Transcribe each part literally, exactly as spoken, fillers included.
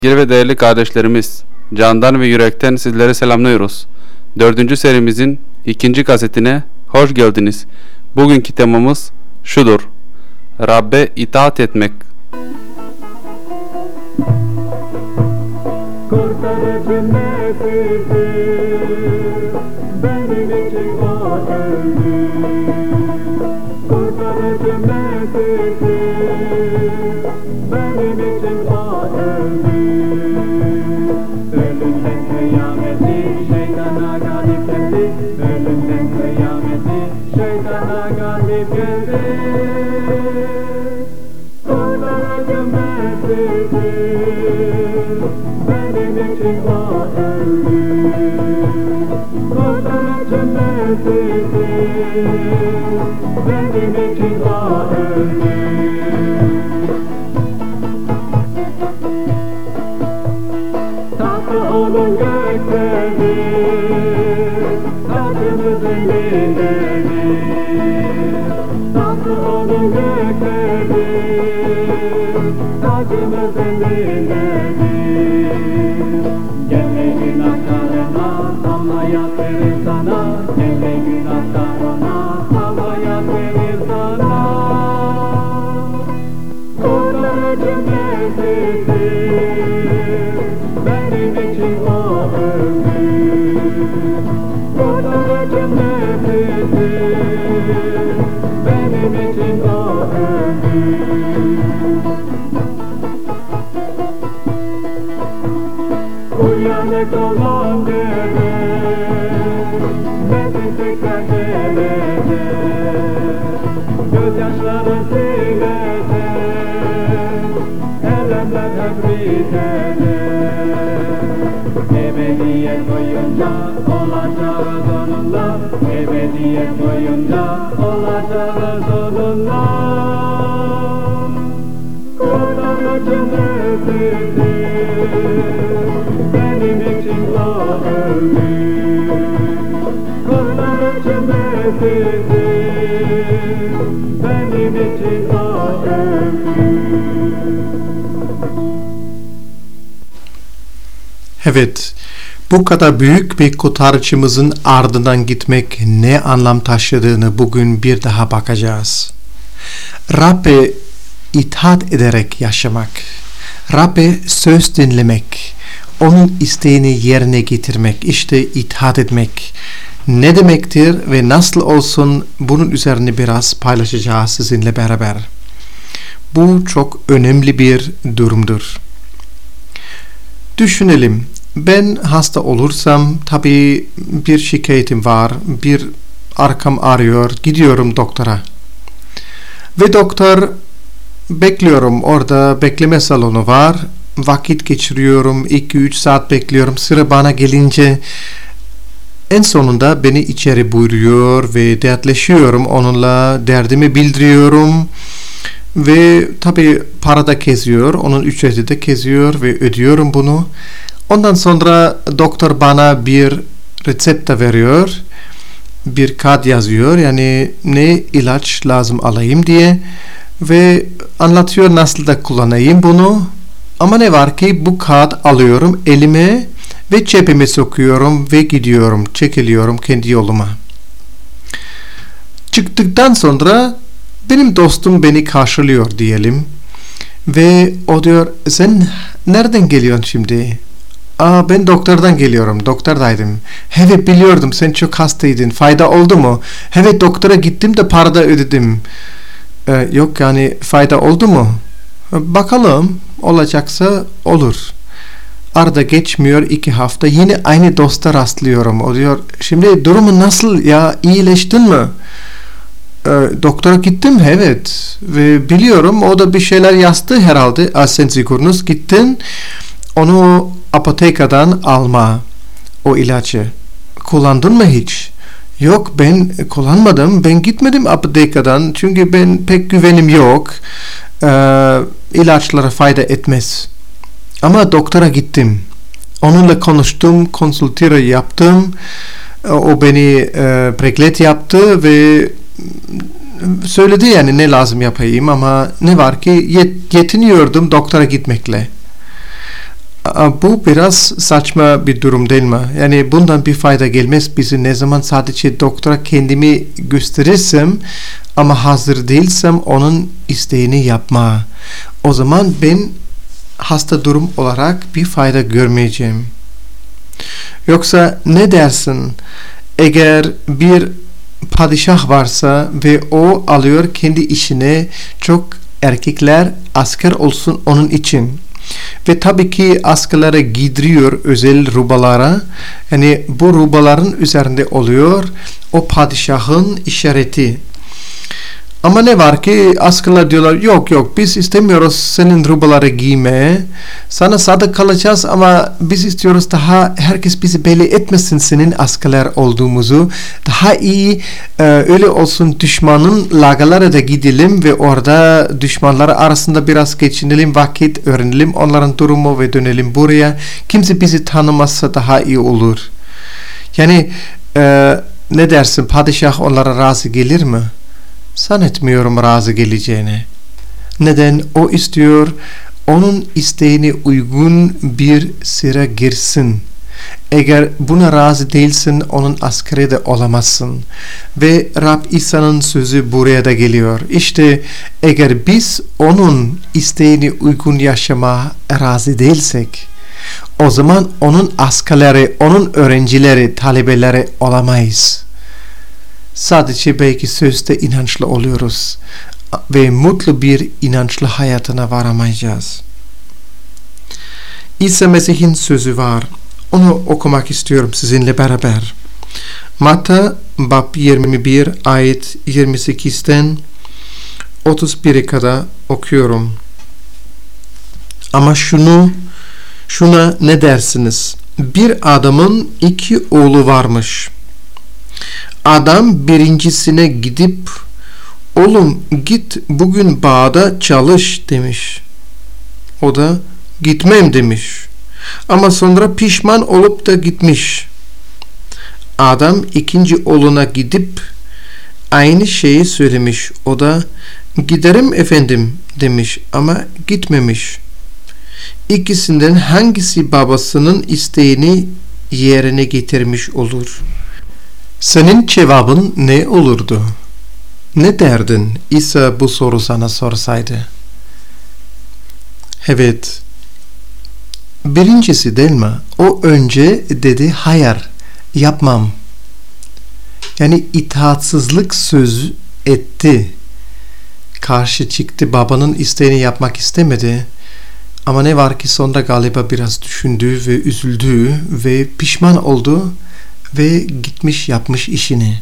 Sevgili ve değerli kardeşlerimiz, candan ve yürekten sizleri selamlıyoruz. Dördüncü serimizin ikinci kasetine hoş geldiniz. Bugünkü temamız şudur: Rabbe itaat etmek. Kurtarıcı Mesih'tir, benim için o öldü. Kurtarıcı Mesih'tir, benim için o öldü. Ölümden kıyameti, şeytana galip geldi. Ölümden kıyameti, şeytana galip geldi. Kurtarıcı Mesih'tir, benim için o öldü. Kurtarıcı Mesih'tir, benim için o öldü. Tahtı onun göktedir, tacımız elindedir. Tahtı onun göktedir, tacımız elindedir. Gelme günahkarına, tam hayat verir sana. Gelme günahkarına, tam hayat verir sana. Kurtarıcı Mesih'tir, benim için o öldü. Kurtarıcı Mesih'tir, benim için o öldü. Uyanık olan devlet, Mesih tekrar gelecek. Gözyaşları silecek, elemler hep bitecek. Ebediyet boyunca olacağız onunla, ebediyet boyunca olacağız onunla. Kurtarıcı Mesih'tir, benim için o öldü. Kurtarıcı Mesih'tir, benim için o öldü. Evet, bu kadar büyük bir kurtarıcımızın ardından gitmek ne anlam taşıdığını bugün bir daha bakacağız. Rabbe itaat ederek yaşamak, Rabbe söz dinlemek, onun isteğini yerine getirmek, işte itaat etmek ne demektir ve nasıl olsun, bunun üzerine biraz paylaşacağız sizinle beraber. Bu çok önemli bir durumdur. Düşünelim, ben hasta olursam tabii bir şikayetim var, bir arkam ağrıyor, gidiyorum doktora. Ve doktor, bekliyorum, orada bekleme salonu var, vakit geçiriyorum, iki üç saat bekliyorum, sıra bana gelince en sonunda beni içeri buyuruyor ve dertleşiyorum onunla, derdimi bildiriyorum. Ve tabii para da keziyor, onun ücreti de keziyor ve ödüyorum bunu. Ondan sonra doktor bana bir reçete veriyor, bir kağıt yazıyor, yani ne ilaç lazım alayım diye ve anlatıyor nasıl da kullanayım bunu. Ama ne var ki bu kağıt alıyorum elime ve cebime sokuyorum ve gidiyorum, çekiliyorum kendi yoluma. Çıktıktan sonra benim dostum beni karşılıyor diyelim ve o diyor, sen nereden geliyorsun şimdi? Aa, ben doktordan geliyorum, doktordaydım. Evet, biliyordum sen çok hastaydın, fayda oldu mu? Evet, doktora gittim de para da ödedim. Ee, yok yani fayda oldu mu? Bakalım, olacaksa olur. Arada geçmiyor iki hafta, yine aynı dosta rastlıyorum. O diyor, şimdi durumu nasıl ya, iyileştin mi? E, doktora gittim, evet, ve biliyorum o da bir şeyler yazdı herhalde. Sen sigurnus gittin, onu apotekadan alma, o ilacı. Kullandın mı hiç? Yok, ben kullanmadım, ben gitmedim apotekadan çünkü ben pek güvenim yok. E, ilaçlara fayda etmez. Ama doktora gittim, onunla konuştum, konsultira yaptım, o beni e, preklet yaptı ve söyledi yani ne lazım yapayım, ama ne var ki yet, yetiniyordum doktora gitmekle. Bu biraz saçma bir durum değil mi? Yani bundan bir fayda gelmez bize ne zaman sadece doktora kendimi gösterirsem ama hazır değilsem onun isteğini yapma. O zaman ben hasta durum olarak bir fayda görmeyeceğim. Yoksa ne dersin? Eğer bir padişah varsa ve o alıyor kendi işine çok erkekler asker olsun onun için. Ve tabii ki askerlere giydiriyor özel rubalara. Yani bu rubaların üzerinde oluyor o padişahın işareti. Ama ne var ki askerler diyorlar yok yok biz istemiyoruz senin rubaları giymeye. Sana sadık kalacağız ama biz istiyoruz daha herkes bizi belli etmesin senin askerler olduğumuzu. Daha iyi e, öyle olsun düşmanın lagalara da gidelim ve orada düşmanları arasında biraz geçinelim, vakit öğrenelim onların durumu ve dönelim buraya. Kimse bizi tanımazsa daha iyi olur. Yani e, ne dersin padişah onlara razı gelir mi? Sanetmiyorum razı geleceğini. Neden? O istiyor onun isteğine uygun bir sıra girsin. Eğer buna razı değilsin onun askeri de olamazsın. Ve Rab İsa'nın sözü buraya da geliyor. İşte eğer biz onun isteğine uygun yaşama razı değilsek o zaman onun askerleri, onun öğrencileri, talebeleri olamayız. Sadece belki sözde inançlı oluyoruz ve mutlu bir inançlı hayatına varamayacağız. İsa Mesih'in sözü var. Onu okumak istiyorum sizinle beraber. Matta bab yirmi bir ayet yirmi sekizden otuz bire kadar okuyorum. Ama şunu şuna ne dersiniz? Bir adamın iki oğlu varmış. Adam birincisine gidip oğlum git bugün bağda çalış demiş. O da gitmem demiş. Ama sonra pişman olup da gitmiş. Adam ikinci oğluna gidip aynı şeyi söylemiş. O da giderim efendim demiş ama gitmemiş. İkisinden hangisi babasının isteğini yerine getirmiş olur? Senin cevabın ne olurdu? Ne derdin İsa bu soru sana sorsaydı? Evet. Birincisi değil mi? O önce dedi hayır yapmam. Yani itaatsızlık söz etti. Karşı çıktı, babanın isteğini yapmak istemedi. Ama ne var ki sonra galiba biraz düşündü ve üzüldü ve pişman oldu ve gitmiş yapmış işini.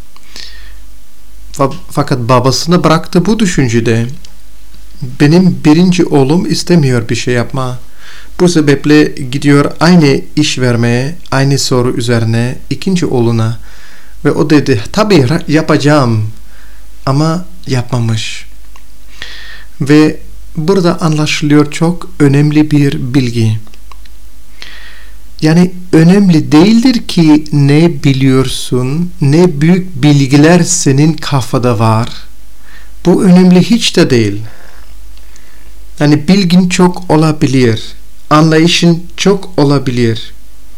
Fakat babasına bıraktı bu düşüncede. Benim birinci oğlum istemiyor bir şey yapma. Bu sebeple gidiyor aynı iş vermeye, aynı soru üzerine ikinci oğluna. Ve o dedi tabii yapacağım ama yapmamış. Ve burada anlaşılıyor çok önemli bir bilgi. Yani önemli değildir ki ne biliyorsun, ne büyük bilgiler senin kafada var. Bu önemli hiç de değil. Yani bilgin çok olabilir, anlayışın çok olabilir.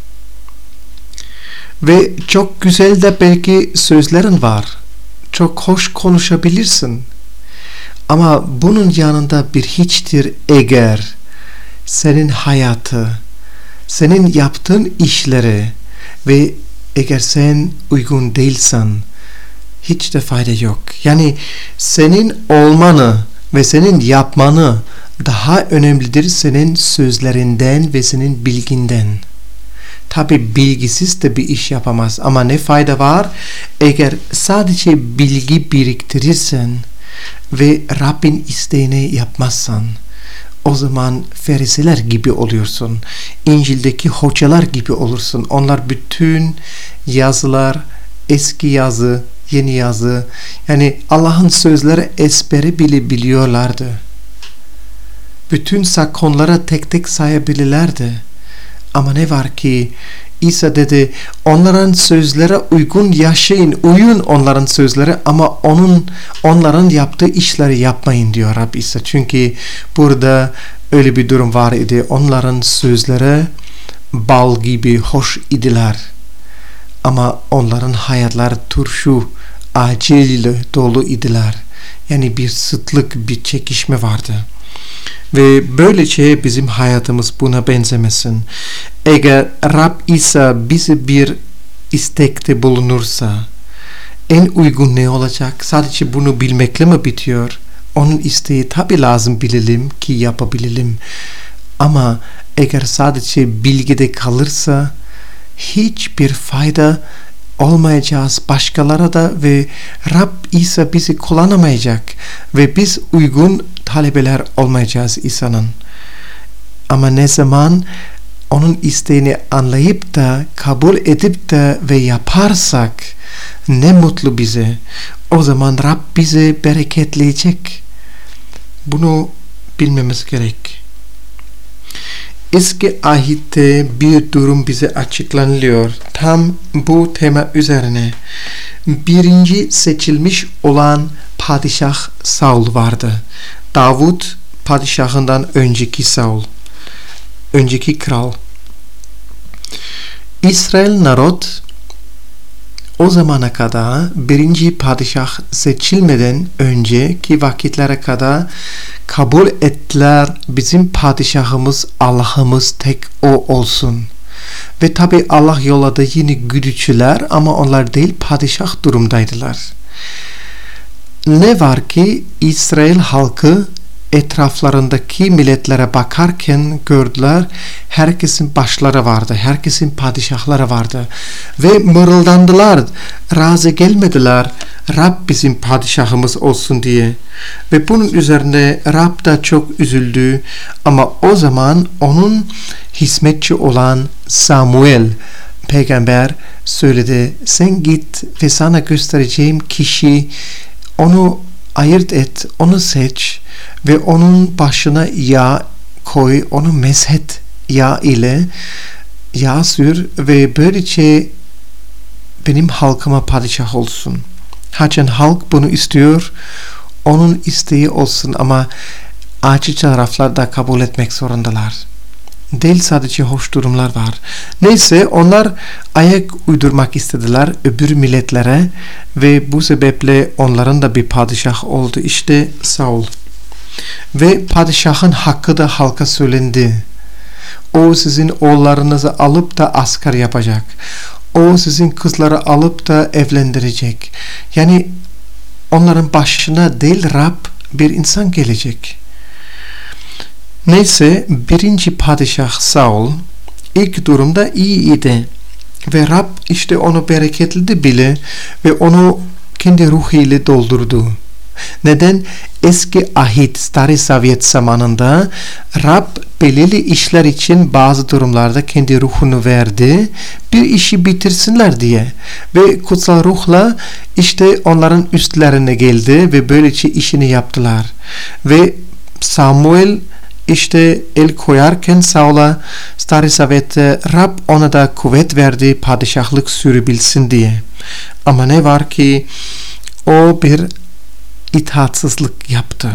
Ve çok güzel de belki sözlerin var. Çok hoş konuşabilirsin. Ama bunun yanında bir hiçtir eğer senin hayatı, senin yaptığın işleri ve eğer sen uygun değilsen hiç de fayda yok. Yani senin olmanı ve senin yapmanı daha önemlidir senin sözlerinden ve senin bilginden. Tabi bilgisiz de bir iş yapamaz ama ne fayda var eğer sadece bilgi biriktirirsen ve Rabbin isteğini yapmazsan. O zaman Ferisiler gibi oluyorsun. İncil'deki hocalar gibi olursun. Onlar bütün yazılar, eski yazı, yeni yazı, yani Allah'ın sözleri ezbere bile biliyorlardı. Bütün zakonları tek tek sayabilirlerdi. Ama ne var ki İsa dedi onların sözlere uygun yaşayın, uyun onların sözleri ama onun onların yaptığı işleri yapmayın diyor Rab İsa. Çünkü burada öyle bir durum var idi. Onların sözleri bal gibi hoş idiler. Ama onların hayatları turşu, acıyla dolu idiler. Yani bir sıtlık, bir çekişme vardı. Ve böylece bizim hayatımız buna benzemesin. Eğer Rab İsa bize bir istekte bulunursa, en uygun ne olacak? Sadece bunu bilmekle mi bitiyor? Onun isteği tabi lazım bilelim ki yapabilelim. Ama eğer sadece bilgide kalırsa hiçbir fayda olmayacağız başkalara da ve Rab İsa bizi kullanamayacak ve biz uygun talebeler olmayacağız İsa'nın. Ama ne zaman onun isteğini anlayıp da kabul edip de ve yaparsak ne mutlu bize. O zaman Rab bizi bereketleyecek. Bunu bilmemiz gerek. Eski ahitte bir durum bize açıklanıyor. Tam bu tema üzerine. Birinci seçilmiş olan padişah Saul vardı. Davut padişahından önceki Saul. Önceki kral. İsrail narod o zamana kadar birinci padişah seçilmeden önceki vakitlere kadar kabul ettiler bizim padişahımız Allah'ımız tek o olsun. Ve tabi Allah yolladı yine güdücüler ama onlar değil padişah durumdaydılar. Ne var ki İsrail halkı etraflarındaki milletlere bakarken gördüler herkesin başları vardı, herkesin padişahları vardı ve mırıldandılar, razı gelmediler Rab bizim padişahımız olsun diye ve bunun üzerine Rab da çok üzüldü ama o zaman onun hizmetçi olan Samuel peygamber söyledi, sen git ve sana göstereceğim kişi onu ayırt et, onu seç ve onun başına yağ koy, onu meshet yağ ile yağ sür ve böylece benim halkıma padişah olsun. Haçan halk bunu istiyor, onun isteği olsun ama acı taraflar da kabul etmek zorundalar. Değil sadece hoş durumlar var. Neyse onlar ayak uydurmak istediler öbür milletlere ve bu sebeple onların da bir padişah oldu. İşte Saul. Ve padişahın hakkı da halka söylendi. O sizin oğullarınızı alıp da asker yapacak. O sizin kızları alıp da evlendirecek. Yani onların başına değil Rab bir insan gelecek. Neyse birinci padişah Saul ilk durumda iyiydi. Ve Rab işte onu bereketledi bile ve onu kendi ruhuyla doldurdu. Neden? Eski ahit, Stari Sovyet zamanında Rab belirli işler için bazı durumlarda kendi ruhunu verdi. Bir işi bitirsinler diye. Ve kutsal ruhla işte onların üstlerine geldi ve böylece işini yaptılar. Ve Samuel işte el koyarken Saul'a Stari Sovyet'te Rab ona da kuvvet verdi padişahlık sürebilsin diye. Ama ne var ki o bir itaatsızlık yaptı.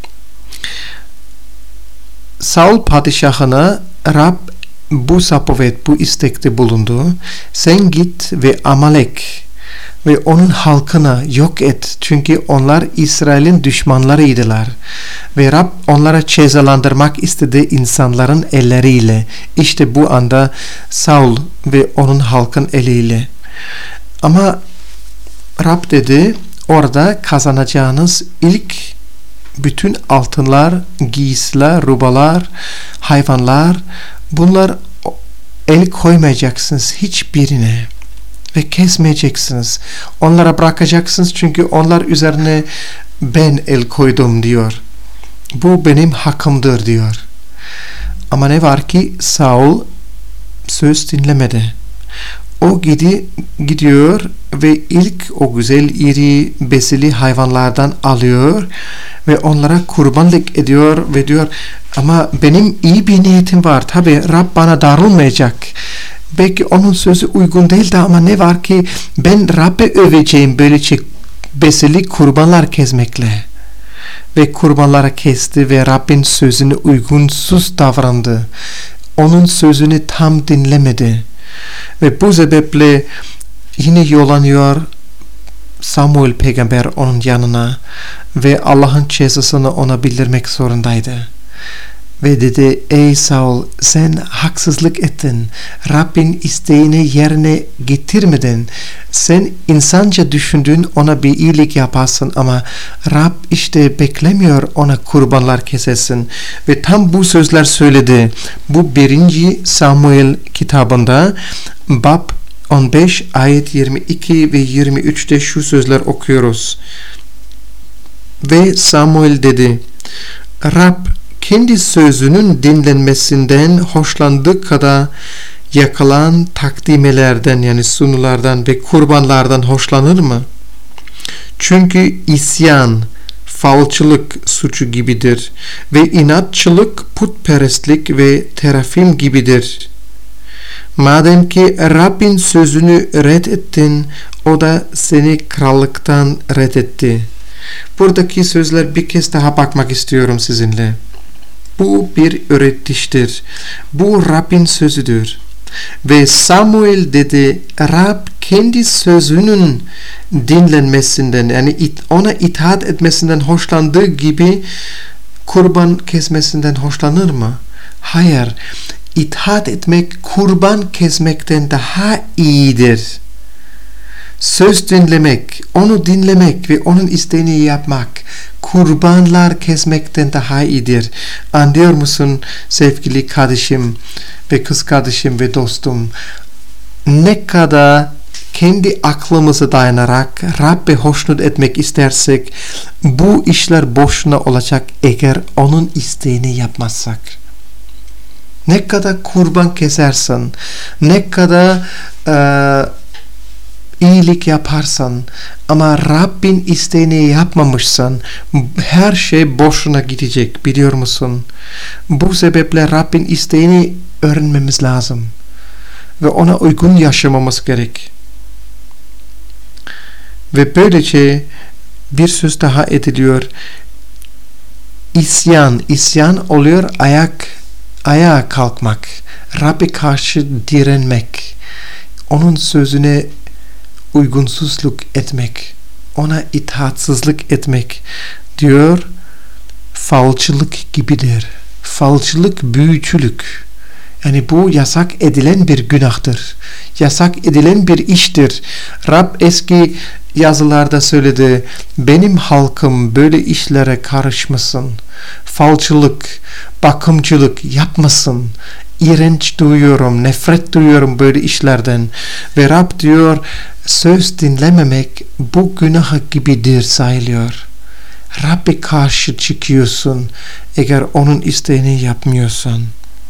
Saul padişahına Rab bu sapovet, bu istekte bulundu. Sen git ve Amalek ve onun halkına yok et. Çünkü onlar İsrail'in düşmanlarıydılar. Ve Rab onlara cezalandırmak istedi insanların elleriyle. İşte bu anda Saul ve onun halkın eliyle. Ama Rab dedi, orada kazanacağınız ilk bütün altınlar, giysiler, rubalar, hayvanlar, bunlar el koymayacaksınız hiçbirine ve kesmeyeceksiniz. Onlara bırakacaksınız çünkü onlar üzerine ben el koydum diyor. Bu benim hakkımdır diyor. Ama ne var ki Saul söz dinlemedi. O gidi, gidiyor ve ilk o güzel iri besili hayvanlardan alıyor ve onlara kurbanlık ediyor ve diyor ama benim iyi bir niyetim var. Tabi Rab bana darılmayacak. Belki onun sözü uygun değildi ama ne var ki ben Rab'be öveceğim böylece besili kurbanlar kesmekle. ve kurbanlara kesti ve Rabbin sözüne uygunsuz davrandı. Onun sözünü tam dinlemedi. Ve bu sebeple yine yollanıyor Samuel peygamber onun yanına ve Allah'ın cezasını ona bildirmek zorundaydı. Ve dedi, ey Saul, sen haksızlık ettin. Rabbin isteğini yerine getirmedin. Sen insanca düşündün, ona bir iyilik yaparsın ama Rab işte beklemiyor ona kurbanlar kesesin. Ve tam bu sözler söyledi. Bu birinci Samuel kitabında bab on beş ayet yirmi iki ve yirmi üçte şu sözler okuyoruz. Ve Samuel dedi, Rab kendi sözünün dinlenmesinden hoşlandığı kadar yakılan takdimelerden yani sunulardan ve kurbanlardan hoşlanır mı? Çünkü isyan, falçılık suçu gibidir ve inatçılık, putperestlik ve terafim gibidir. Madem ki Rabbin sözünü reddettin, o da seni krallıktan reddetti. Buradaki sözler bir kez daha bakmak istiyorum sizinle. Bu bir öğretiştir. Bu Rabbin sözüdür. Ve Samuel dedi, Rab kendi sözünün dinlenmesinden yani ona itaat etmesinden hoşlandığı gibi kurban kesmesinden hoşlanır mı? Hayır. İtaat etmek kurban kesmekten daha iyidir. Söz dinlemek, onu dinlemek ve onun isteğini yapmak kurbanlar kesmekten daha iyidir. Anlıyor musun sevgili kardeşim ve kız kardeşim ve dostum? Ne kadar kendi aklımıza dayanarak Rabbe hoşnut etmek istersek bu işler boşuna olacak eğer onun isteğini yapmazsak. Ne kadar kurban kesersen, ne kadar e, iyilik yaparsan ama Rabbin isteğini yapmamışsan her şey boşuna gidecek, biliyor musun? Bu sebeple Rabbin isteğini öğrenmemiz lazım ve ona uygun yaşamamız gerek. Ve böylece bir söz daha ediliyor. İsyan, isyan oluyor ayak ayağa kalkmak, Rabbe karşı direnmek, onun sözüne uygunsuzluk etmek, ona itaatsızlık etmek diyor, falçılık gibidir. Falçılık büyücülük. Yani bu yasak edilen bir günahtır. Yasak edilen bir iştir. Rab eski yazılarda söyledi, benim halkım böyle işlere karışmasın. Falçılık, bakımcılık yapmasın. İğrenç duyuyorum, nefret duyuyorum böyle işlerden. Ve Rab diyor, söz dinlememek bu günah gibidir sayılıyor. Rabbe karşı çıkıyorsun eğer onun isteğini yapmıyorsan.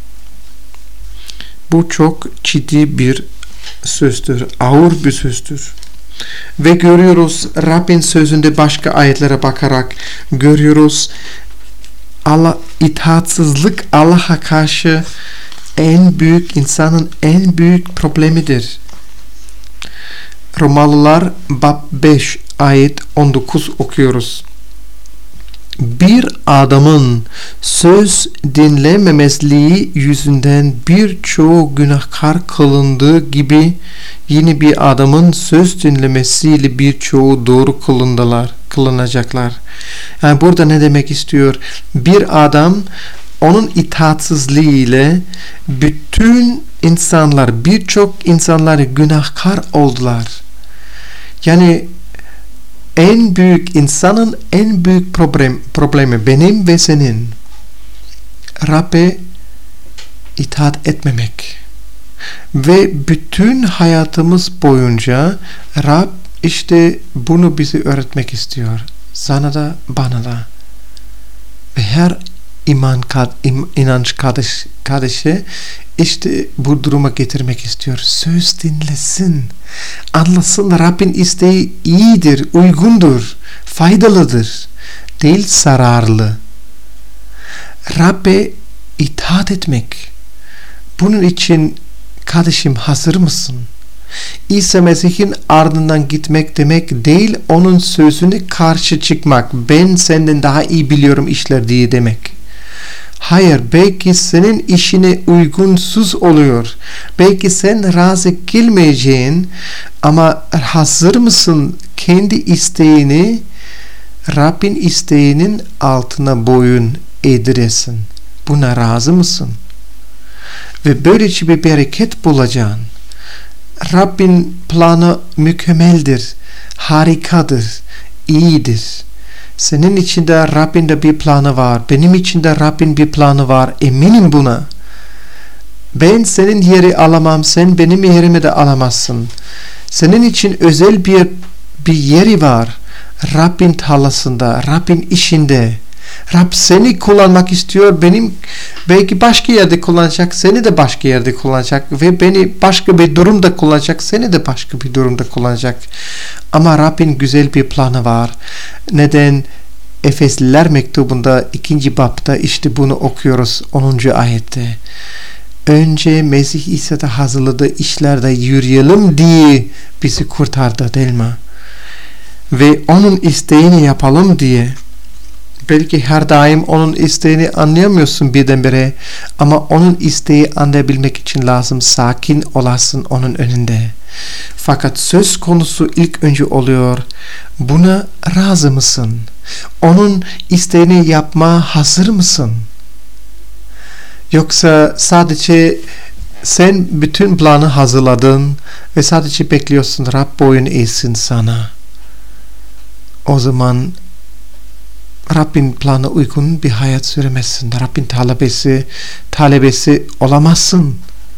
Bu çok ciddi bir sözdür, ağır bir sözdür. Ve görüyoruz Rabbin sözünde başka ayetlere bakarak görüyoruz Allah itaatsızlık Allah'a karşı en büyük insanın en büyük problemidir. Romalılar bab beş ayet on dokuz okuyoruz. Bir adamın söz dinlememezliği yüzünden birçoğu günahkar kılındığı gibi yine bir adamın söz dinlemesiyle birçoğu doğru kılındılar, kılınacaklar. Yani burada ne demek istiyor? Bir adam onun itaatsizliğiyle bütün insanlar, birçok insanlar günahkar oldular. Yani en büyük insanın en büyük problem, problemi benim ve senin Rabbe itaat etmemek. Ve bütün hayatımız boyunca Rab işte bunu bize öğretmek istiyor. Sana da bana da. Ve her iman inanç kardeş, kardeşe işte bu duruma getirmek istiyor. Söz dinlesin. Anlasın Rabbin isteği iyidir, uygundur, faydalıdır. Değil zararlı. Rabbe itaat etmek. Bunun için kardeşim hazır mısın? İsa Mesih'in ardından gitmek demek değil, onun sözüne karşı çıkmak. Ben senden daha iyi biliyorum işler diye demek. Hayır, belki senin işine uygunsuz oluyor. Belki sen razı gelmeyeceğin, ama hazır mısın kendi isteğini Rabbin isteğinin altına boyun eğdiresin? Buna razı mısın? Ve böylece bir bereket bulacaksın. Rabbin planı mükemmeldir, harikadır, iyidir. Senin içinde Rabbin de bir planı var. Benim içinde Rabbin bir planı var. Eminim buna. Ben senin yeri alamam, sen benim yerimi de alamazsın. Senin için özel bir bir yeri var. Rabbin tarlasında, Rabbin işinde. Rab seni kullanmak istiyor. Benim belki başka yerde kullanacak, seni de başka yerde kullanacak ve beni başka bir durumda kullanacak, seni de başka bir durumda kullanacak. Ama Rabbin güzel bir planı var. Neden? Efesliler mektubunda ikinci babda işte bunu okuyoruz onuncu ayette. Önce Mesih İsa'da hazırladığı işlerde yürüyelim diye bizi kurtardı, değil mi? Ve onun isteğini yapalım diye. Belki her daim onun isteğini anlayamıyorsun birdenbire, ama onun isteği anlayabilmek için lazım sakin olasın onun önünde. Fakat söz konusu ilk önce oluyor, buna razı mısın? Onun isteğini yapmaya hazır mısın? Yoksa sadece sen bütün planı hazırladın ve sadece bekliyorsun Rab boyun eğsin sana. O zaman Rabbin planına uygun bir hayat süremezsin. Rabbin talebesi, talebesi olamazsın.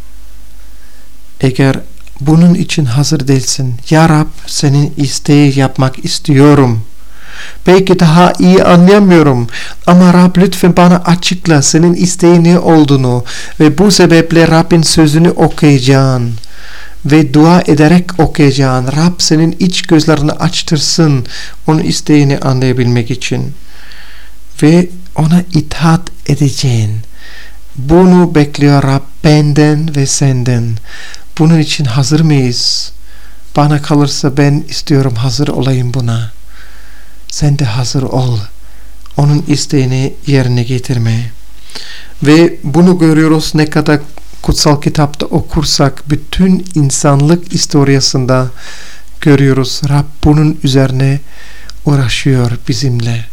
Eğer bunun için hazır değilsin, ya Rab senin isteği yapmak istiyorum. Belki daha iyi anlayamıyorum, ama Rab lütfen bana açıkla senin isteği ne olduğunu ve bu sebeple Rabbin sözünü okuyacaksın ve dua ederek okuyacaksın. Rab senin iç gözlerini açtırsın onun isteğini anlayabilmek için ve ona itaat edeceksin. Bunu bekliyor Rab benden ve senden. Bunun için hazır mıyız? Bana kalırsa ben istiyorum hazır olayım buna. Sen de hazır ol. Onun isteğini yerine getirmeye. Ve bunu görüyoruz ne kadar kutsal kitapta okursak, bütün insanlık historiasında görüyoruz. Rab bunun üzerine uğraşıyor bizimle.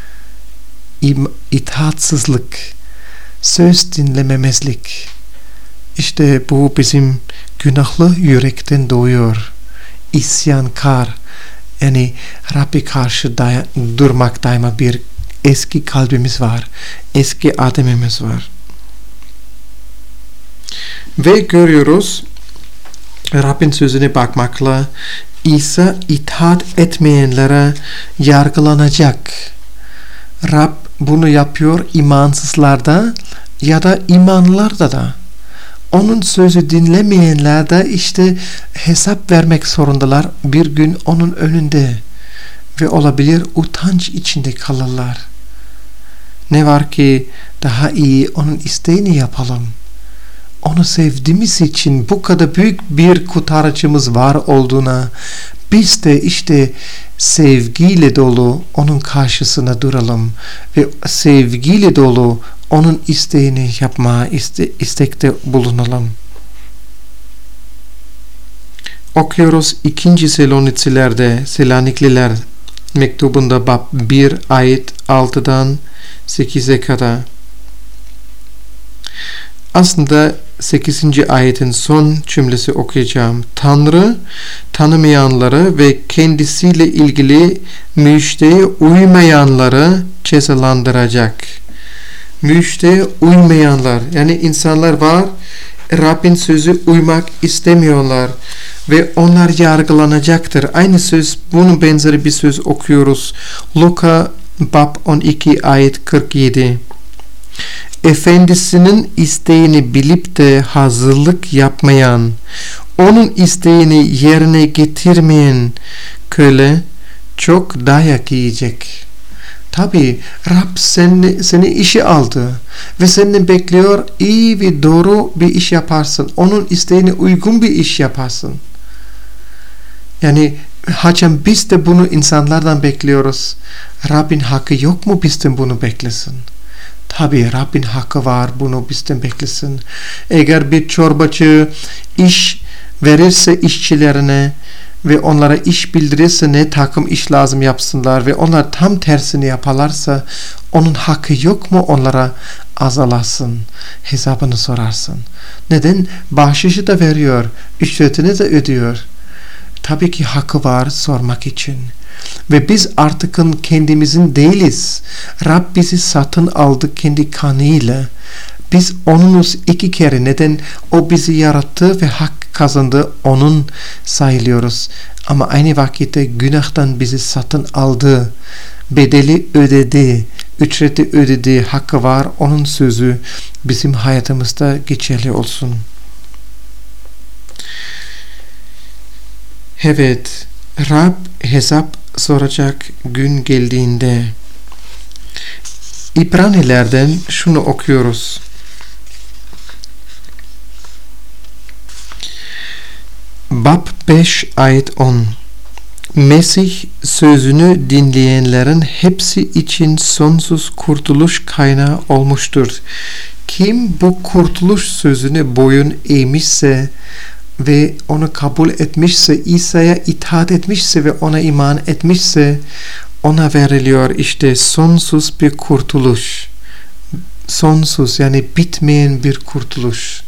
İtaatsızlık, söz dinlememezlik. İşte bu bizim günahlı yürekten doğuyor. İsyankar, yani Rabbi karşı day- durmak daima bir eski kalbimiz var. Eski Adem'imiz var. Ve görüyoruz Rabbin sözüne bakmakla İsa itaat etmeyenlere yargılanacak. Rab bunu yapıyor imansızlarda ya da imanlarda da. Onun sözü dinlemeyenler de işte hesap vermek zorundalar bir gün onun önünde ve olabilir utanç içinde kalırlar. Ne var ki daha iyi onun isteğini yapalım. Onu sevdiğimiz için bu kadar büyük bir kurtarıcımız var olduğuna biz de işte sevgiyle dolu onun karşısına duralım ve sevgiyle dolu onun isteğini yapmaya iste, istekte bulunalım. Okuyoruz ikinci Seloniklilerde, Selanikliler mektubunda bab bir ayet altıdan sekize kadar. Aslında sekizinci ayetin son cümlesi okuyacağım. Tanrı tanımayanları ve kendisiyle ilgili müjdeye uymayanları cezalandıracak. Müjdeye uymayanlar, yani insanlar var, Rabbin sözü uymak istemiyorlar ve onlar yargılanacaktır. Aynı söz, bunun benzeri bir söz okuyoruz. Luka bab on iki ayet kırk yedi. Efendisinin isteğini bilip de hazırlık yapmayan, onun isteğini yerine getirmeyen köle çok dayak yiyecek. Tabi Rab seni, seni işe aldı ve senden bekliyor iyi ve doğru bir iş yaparsın. Onun isteğine uygun bir iş yaparsın. Yani hocam biz de bunu insanlardan bekliyoruz. Rabbin hakkı yok mu bizden bunu beklesin? Tabii Rabbin hakkı var, bunu bizden beklesin. Eğer bir çorbacı iş verirse işçilerine ve onlara iş bildirirse ne takım iş lazım yapsınlar ve onlar tam tersini yaparlarsa onun hakkı yok mu onlara azalasın, hesabını sorarsın. Neden? Bahşişi de veriyor, ücretini de ödüyor. Tabii ki hakkı var sormak için. Ve biz artık kendimizin değiliz. Rab bizi satın aldı kendi kanıyla. Biz onunuz iki kere. Neden? O bizi yarattı ve hak kazandı. Onun sayılıyoruz. Ama aynı vakitte günahtan bizi satın aldı. Bedeli ödedi. Ücreti ödedi. Hakkı var. Onun sözü bizim hayatımızda geçerli olsun. Evet, Rab hesap soracak gün geldiğinde İbranilerden şunu okuyoruz. Bab beş ayet on. Mesih sözünü dinleyenlerin hepsi için sonsuz kurtuluş kaynağı olmuştur. Kim bu kurtuluş sözüne boyun eğmişse ve onu kabul etmişse, İsa'ya itaat etmişse ve ona iman etmişse ona veriliyor işte sonsuz bir kurtuluş. Sonsuz yani bitmeyen bir kurtuluş.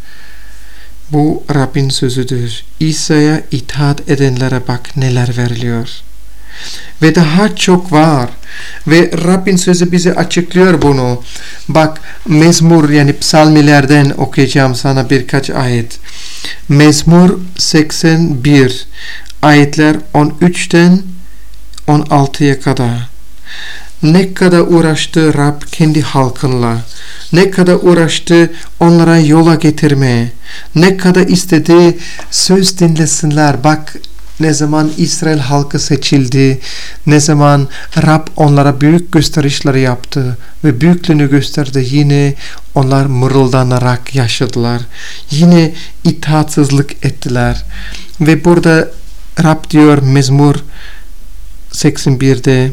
Bu Rabbin sözüdür. İsa'ya itaat edenlere bak neler veriliyor. Ve daha çok var. Ve Rabbin sözü bize açıklıyor bunu. Bak Mezmur yani psalmilerden okuyacağım sana birkaç ayet. Mezmur seksen bir ayetler on üçten on altıya kadar. Ne kadar uğraştı Rab kendi halkınla. Ne kadar uğraştı onlara yola getirmeye. Ne kadar istedi söz dinlesinler. Bak ne zaman İsrail halkı seçildi, ne zaman Rab onlara büyük gösterişler yaptı ve büyüklüğünü gösterdi. Yine onlar mırıldanarak yaşadılar. Yine itaatsızlık ettiler. Ve burada Rab diyor Mezmur seksen birde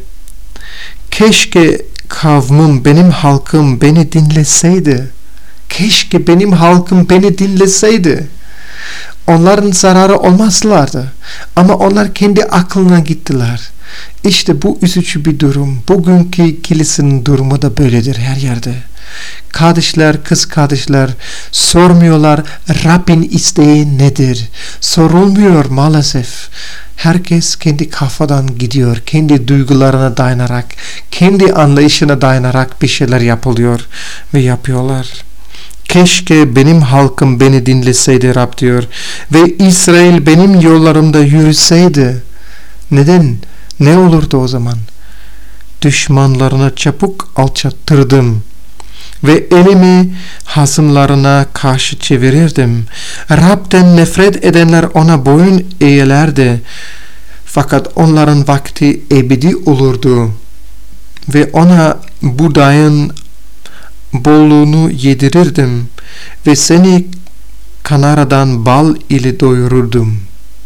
keşke kavmim, benim halkım beni dinleseydi. Keşke benim halkım beni dinleseydi. Onların zararı olmazlardı. Ama onlar kendi aklına gittiler. İşte bu üzücü bir durum. Bugünkü kilisenin durumu da böyledir her yerde. Kardeşler, kız kardeşler sormuyorlar Rabbin isteği nedir? Sorulmuyor maalesef. Herkes kendi kafadan gidiyor. Kendi duygularına dayanarak, kendi anlayışına dayanarak bir şeyler yapılıyor ve yapıyorlar. Keşke benim halkım beni dinleseydi Rab diyor. Ve İsrail benim yollarımda yürüseydi. Neden? Ne olurdu o zaman? Düşmanlarına çabuk alçattırdım. Ve elimi hasımlarına karşı çevirirdim. Rab'den nefret edenler ona boyun eğerlerdi. Fakat onların vakti ebedi olurdu. Ve ona buğdayın bolluğunu yedirirdim ve seni kanaradan bal ile doyururdum.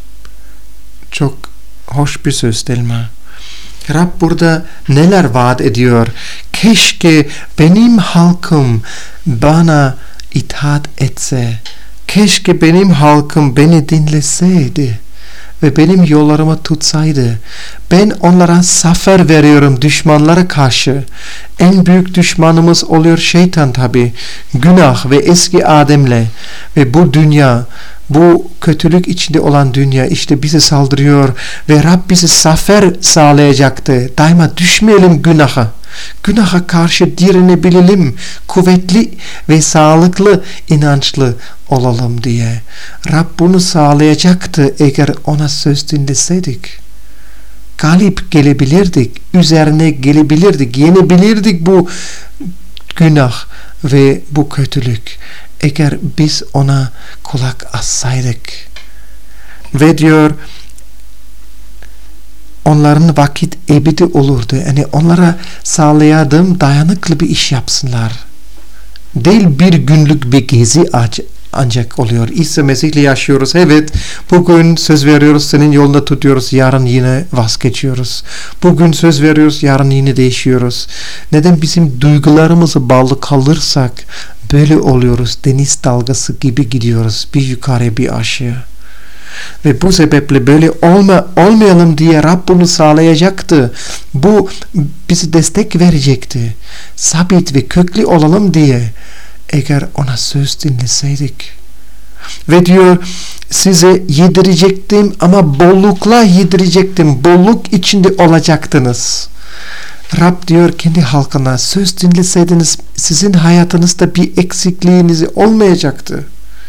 Çok hoş bir söz değil mi? Rab burada neler vaat ediyor? Keşke benim halkım bana itaat etse. Keşke benim halkım beni dinleseydi ve benim yollarımı tutsaydı. Ben onlara zafer veriyorum düşmanlara karşı. En büyük düşmanımız oluyor şeytan tabi. Günah ve eski Adem'le ve bu dünya, bu kötülük içinde olan dünya işte bize saldırıyor ve Rab bize zafer sağlayacaktı. Daima düşmeyelim günaha. Günaha karşı direnebilelim, kuvvetli ve sağlıklı, inançlı olalım diye. Rab bunu sağlayacaktı eğer ona söz dinleseydik. Galip gelebilirdik, üzerine gelebilirdik, yenebilirdik bu günah ve bu kötülük. Eğer biz ona kulak assaydık. Ve diyor onların vakit ebedi olurdu. Yani onlara sağlayadığım dayanıklı bir iş yapsınlar. Değil bir günlük bir gezi ancak oluyor. İsa Mesih'le yaşıyoruz. Evet, bugün söz veriyoruz, senin yolunda tutuyoruz, yarın yine vazgeçiyoruz. Bugün söz veriyoruz, yarın yine değişiyoruz. Neden? Bizim duygularımızı bağlı kalırsak böyle oluyoruz. Deniz dalgası gibi gidiyoruz. Bir yukarı bir aşağı. Ve bu sebeple böyle olma, olmayalım diye Rab bunu sağlayacaktı. Bu bizi destek verecekti. Sabit ve köklü olalım diye. Eğer ona söz dinleseydik. Ve diyor, size yedirecektim ama bollukla yedirecektim. Bolluk içinde olacaktınız. Rab diyor kendi halkına, söz dinleseydiniz sizin hayatınızda bir eksikliğiniz olmayacaktı.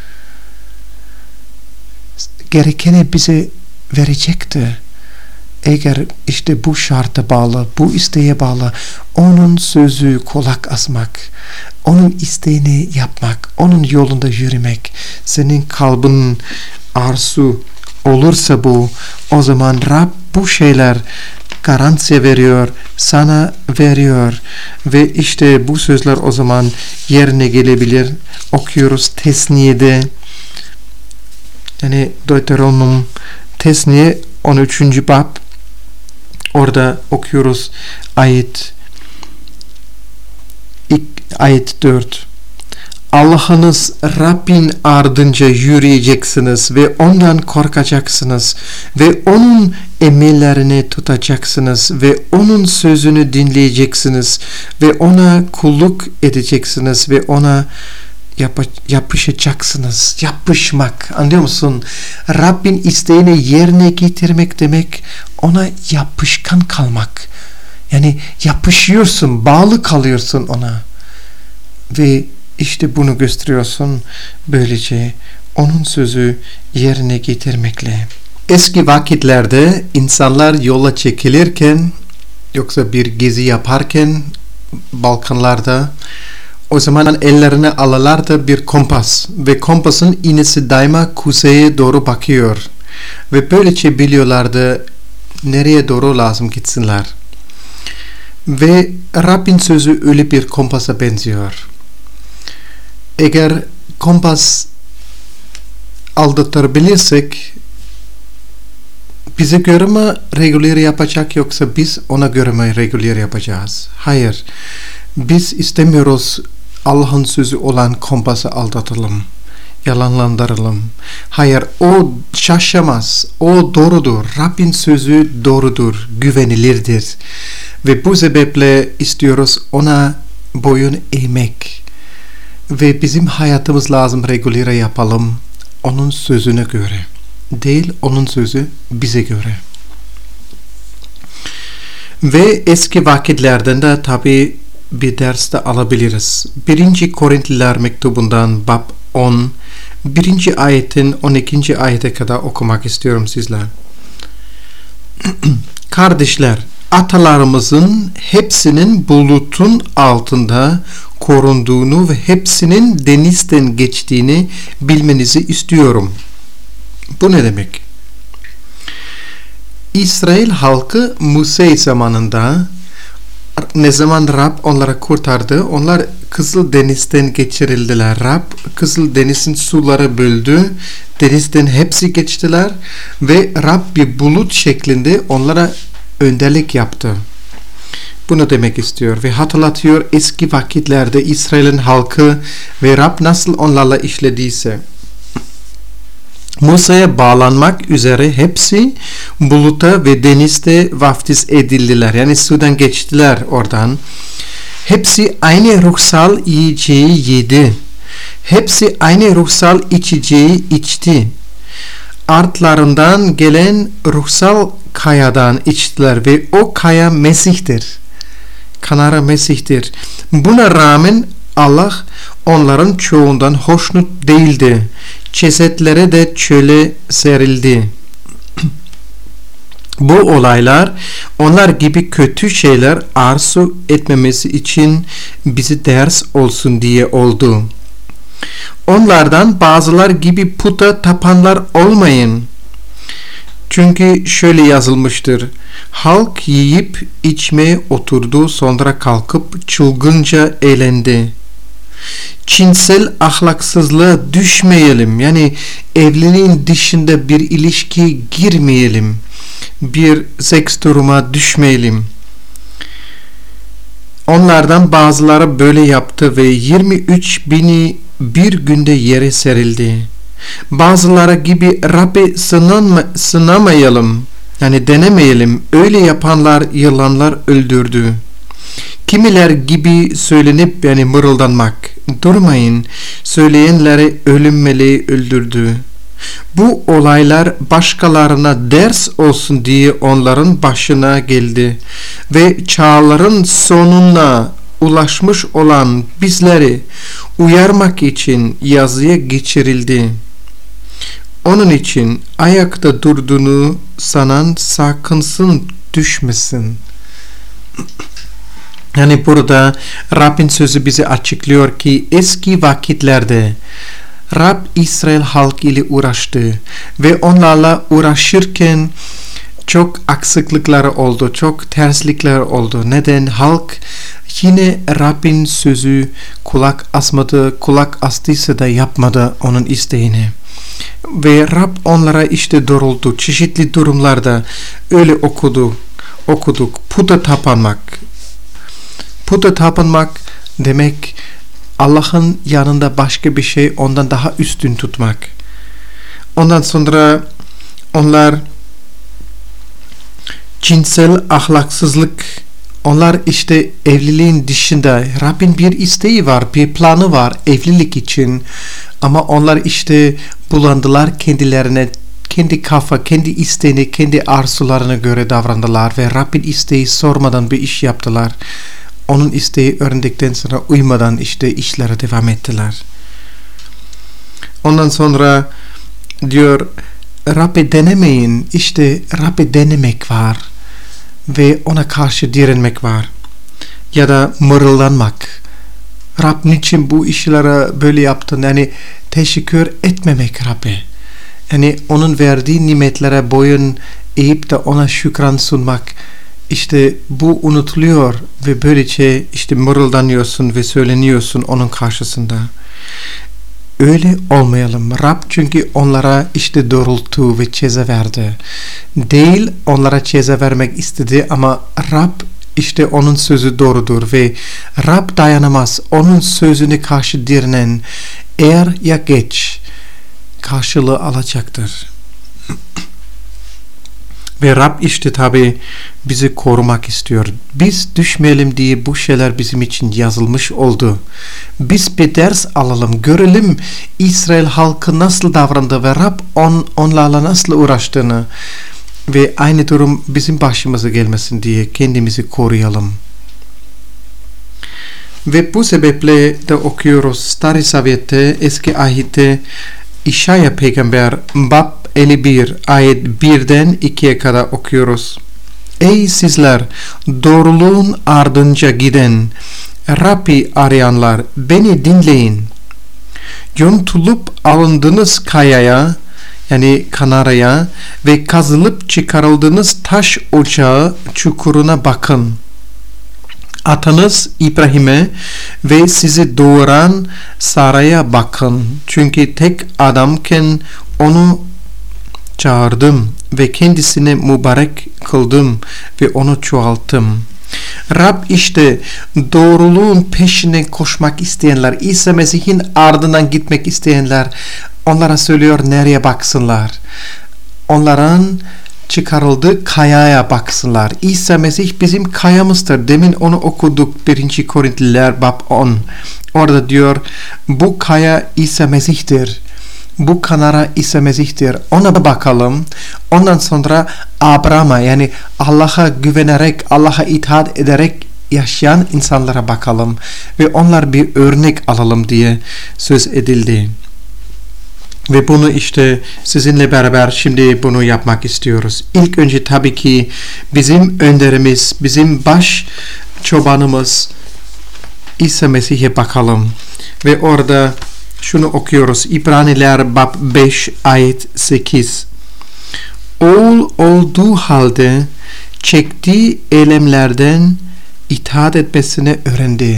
Gerekeni bize verecekti. Eğer işte bu şarta bağlı, bu isteğe bağlı, onun sözü kulak asmak, onun isteğini yapmak, onun yolunda yürümek, senin kalbin arzu olursa bu, o zaman Rab bu şeyler garanti veriyor, sana veriyor ve işte bu sözler o zaman yerine gelebilir. Okuyoruz Tesniye'de, yani Deuteronomum Tesniye on üçüncü bab, orada okuyoruz ayet ayet dört. Allah'ınız Rabbin ardınca yürüyeceksiniz ve ondan korkacaksınız ve onun emirlerini tutacaksınız ve onun sözünü dinleyeceksiniz ve ona kulluk edeceksiniz ve ona Yap- yapışacaksınız. Yapışmak. Anlıyor musun? Rabbin isteğini yerine getirmek demek ona yapışkan kalmak. Yani yapışıyorsun, bağlı kalıyorsun ona. Ve işte bunu gösteriyorsun böylece onun sözü yerine getirmekle. Eski vakitlerde insanlar yola çekilirken yoksa bir gezi yaparken Balkanlarda o zaman ellerine alırlardı bir kompas ve kompasın iğnesi daima kuzeye doğru bakıyor ve böylece biliyorlardı nereye doğru lazım gitsinler. Ve Rabbin sözü öyle bir kompasa benziyor. Eğer kompas aldatabilirsek bize göre mi reguler yapacak yoksa biz ona göre mi reguler yapacağız? Hayır. Biz istemiyoruz Allah'ın sözü olan kompası aldatalım, yalanlandıralım. Hayır, o şaşamaz, o doğrudur. Rabbin sözü doğrudur, güvenilirdir. Ve bu sebeple istiyoruz ona boyun eğmek. Ve bizim hayatımız lazım regulere yapalım, onun sözüne göre. Değil, onun sözü bize göre. Ve eski vakitlerden de tabi bir ders de alabiliriz. birinci Korintliler mektubundan bab on, birinci ayetin on ikinci ayete kadar okumak istiyorum sizler. Kardeşler, atalarımızın hepsinin bulutun altında korunduğunu ve hepsinin denizden geçtiğini bilmenizi istiyorum. Bu ne demek? İsrail halkı Musa zamanında ne zaman Rab onları kurtardı, onlar Kızıl Deniz'den geçirildiler. Rab Kızıl Deniz'in suları böldü, denizden hepsi geçtiler ve Rab bir bulut şeklinde onlara önderlik yaptı. Bunu demek istiyor ve hatırlatıyor eski vakitlerde İsrail'in halkı ve Rab nasıl onlarla işlediyse. Musa'ya bağlanmak üzere hepsi buluta ve denizde vaftiz edildiler. Yani sudan geçtiler oradan. Hepsi aynı ruhsal yiyeceği yedi. Hepsi aynı ruhsal içeceği içti. Artlarından gelen ruhsal kayadan içtiler ve o kaya Mesih'tir. Kanara Mesih'tir. Buna rağmen Allah onların çoğundan hoşnut değildi. Cesetlere de çöle serildi. Bu olaylar onlar gibi kötü şeyler arzu etmemesi için bize ders olsun diye oldu. Onlardan bazılar gibi puta tapanlar olmayın. Çünkü şöyle yazılmıştır. Halk yiyip içmeye oturdu, sonra kalkıp çılgınca eğlendi. Cinsel ahlaksızlığa düşmeyelim. Yani evliliğin dışında bir ilişkiye girmeyelim. Bir seks duruma düşmeyelim. Onlardan bazıları böyle yaptı ve yirmi üç bini bir günde yere serildi. Bazıları gibi Rabbi sınanma, sınamayalım. Yani denemeyelim. Öyle yapanlar yılanlar öldürdü. Kimiler gibi söylenip yani mırıldanmak. Durmayın. Söyleyenleri ölüm meleği öldürdü. Bu olaylar başkalarına ders olsun diye onların başına geldi. Ve çağların sonuna ulaşmış olan bizleri uyarmak için yazıya geçirildi. Onun için ayakta durduğunu sanan sakınsın düşmesin. Yani burada Rabbin sözü bize açıklıyor ki eski vakitlerde Rab İsrail halkı ile uğraştı ve onlarla uğraşırken çok aksaklıklar oldu, çok terslikler oldu. Neden? Halk yine Rabbin sözü kulak asmadı, kulak astıysa da yapmadı onun isteğini. Ve Rab onlara işte doğruldu. Çeşitli durumlarda öyle okudu, okuduk. Puta tapınmak. Puta tapınmak demek Allah'ın yanında başka bir şey ondan daha üstün tutmak. Ondan sonra onlar cinsel ahlaksızlık, onlar işte evliliğin dışında Rabbin bir isteği var, bir planı var evlilik için. Ama onlar işte bulandılar kendilerine, kendi kafa, kendi isteğini, kendi arzularına göre davrandılar ve Rabbin isteği sormadan bir iş yaptılar. Onun isteği öğrendikten sonra uymadan işte işlere devam ettiler. Ondan sonra diyor Rabbi denemeyin. İşte Rabbi denemek var ve ona karşı direnmek var. Ya da mırıldanmak. Rab niçin bu işlere böyle yaptın? Yani teşekkür etmemek Rabbi. Yani onun verdiği nimetlere boyun eğip de ona şükran sunmak. İşte bu unutuluyor ve böylece işte mırıldanıyorsun ve söyleniyorsun onun karşısında. Öyle olmayalım. Rab çünkü onlara işte doğrultu ve ceza verdi. Değil onlara ceza vermek istedi ama Rab işte onun sözü doğrudur ve Rab dayanamaz. Onun sözüne karşı direnen er ya geç karşılığı alacaktır. Ve Rab işte tabi bizi korumak istiyor. Biz düşmeyelim diye bu şeyler bizim için yazılmış oldu. Biz bir ders alalım, görelim İsrail halkı nasıl davrandı ve Rab on, onlarla nasıl uğraştığını ve aynı durum bizim başımıza gelmesin diye kendimizi koruyalım. Ve bu sebeple de okuyoruz Stari Zaviyette, Eski Ahit'te İşaya peygamber bab elli bir ayet birden ikiye kadar okuyoruz. Ey sizler doğruluğun ardınca giden Rabbi arayanlar beni dinleyin. Yontulup alındığınız kayaya yani kanaraya ve kazılıp çıkarıldığınız taş ocağı çukuruna bakın. Atanız İbrahim'e ve sizi doğuran Sara'ya bakın. Çünkü tek adamken onu çağırdım ve kendisine mübarek kıldım ve onu çoğalttım. Rab işte doğruluğun peşine koşmak isteyenler, İsa Mesih'in ardından gitmek isteyenler onlara söylüyor nereye baksınlar. Onların çıkarıldığı kayaya baksınlar. İsa Mesih bizim kayamızdır. Demin onu okuduk birinci Korintliler bab on. Orada diyor bu kaya İsa Mesih'tir. Bu kanara İsa Mesih'tir. Ona bakalım. Ondan sonra Abraham'a yani Allah'a güvenerek, Allah'a itaat ederek yaşayan insanlara bakalım. Ve onlar bir örnek alalım diye söz edildi. Ve bunu işte sizinle beraber şimdi bunu yapmak istiyoruz. İlk önce tabii ki bizim önderimiz, bizim baş çobanımız İsa Mesih'e bakalım. Ve orada şunu okuyoruz. İbraniler bab beş ayet sekiz. Oğul olduğu halde çektiği elemlerden itaat etmesini öğrendi.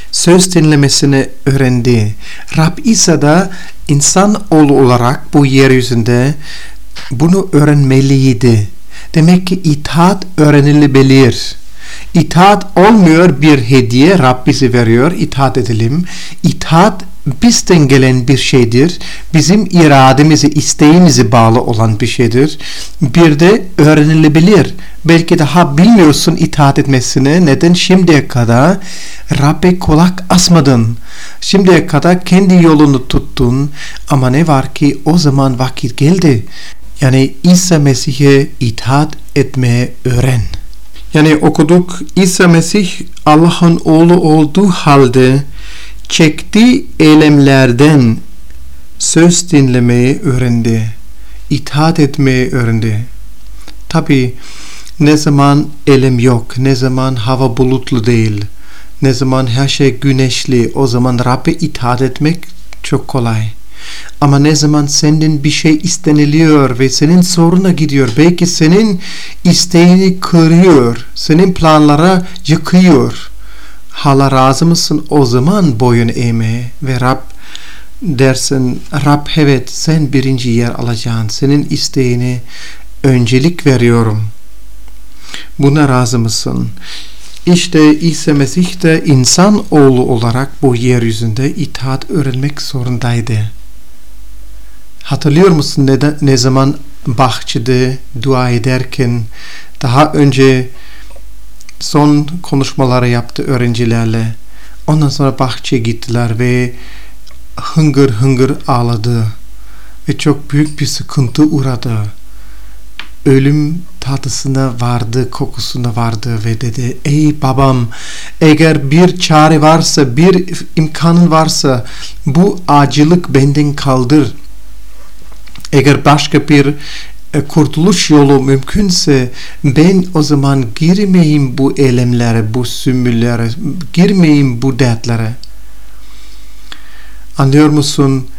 söz dinlemesini öğrendi. Rab İsa da insan oğlu olarak bu yeryüzünde bunu öğrenmeliydi. Demek ki itaat öğrenilebilir. İtaat olmuyor bir hediye, Rab bize veriyor, itaat edelim. İtaat bizden gelen bir şeydir. Bizim irademize, isteğimize bağlı olan bir şeydir. Bir de öğrenilebilir. Belki daha bilmiyorsun itaat etmesini. Neden? Şimdiye kadar Rab'be kulak asmadın. Şimdiye kadar kendi yolunu tuttun. Ama ne var ki o zaman vakit geldi. Yani İsa Mesih'e itaat etmeye öğren. Yani okuduk, İsa Mesih Allah'ın oğlu olduğu halde çektiği eylemlerden söz dinlemeyi öğrendi. İtaat etmeyi öğrendi. Tabi ne zaman eylem yok, ne zaman hava bulutlu değil, ne zaman her şey güneşli, o zaman Rab'be itaat etmek çok kolay. Ama ne zaman senden bir şey isteniliyor ve senin soruna gidiyor, belki senin isteğini kırıyor, senin planlara yıkıyor. Hala razı mısın? O zaman boyun eğmeye ve Rab dersin, Rab evet sen birinci yer alacaksın, senin isteğini öncelik veriyorum. Buna razı mısın? İşte İsa Mesih de insan oğlu olarak bu yeryüzünde itaat öğrenmek zorundaydı. Hatırlıyor musun ne, de, ne zaman bahçede dua ederken daha önce son konuşmaları yaptı öğrencilerle. Ondan sonra bahçeye gittiler ve hıngır hıngır ağladı ve çok büyük bir sıkıntı uğradı. Ölüm tatısına vardı, kokusuna vardı ve dedi, ey babam, eğer bir çare varsa, bir imkanın varsa bu acılık benden kaldır. Eğer başka bir e, kurtuluş yolu mümkünse ben o zaman girmeyeyim bu eylemlere, bu sümmüllere, girmeyeyim bu dertlere. Anlıyor musun?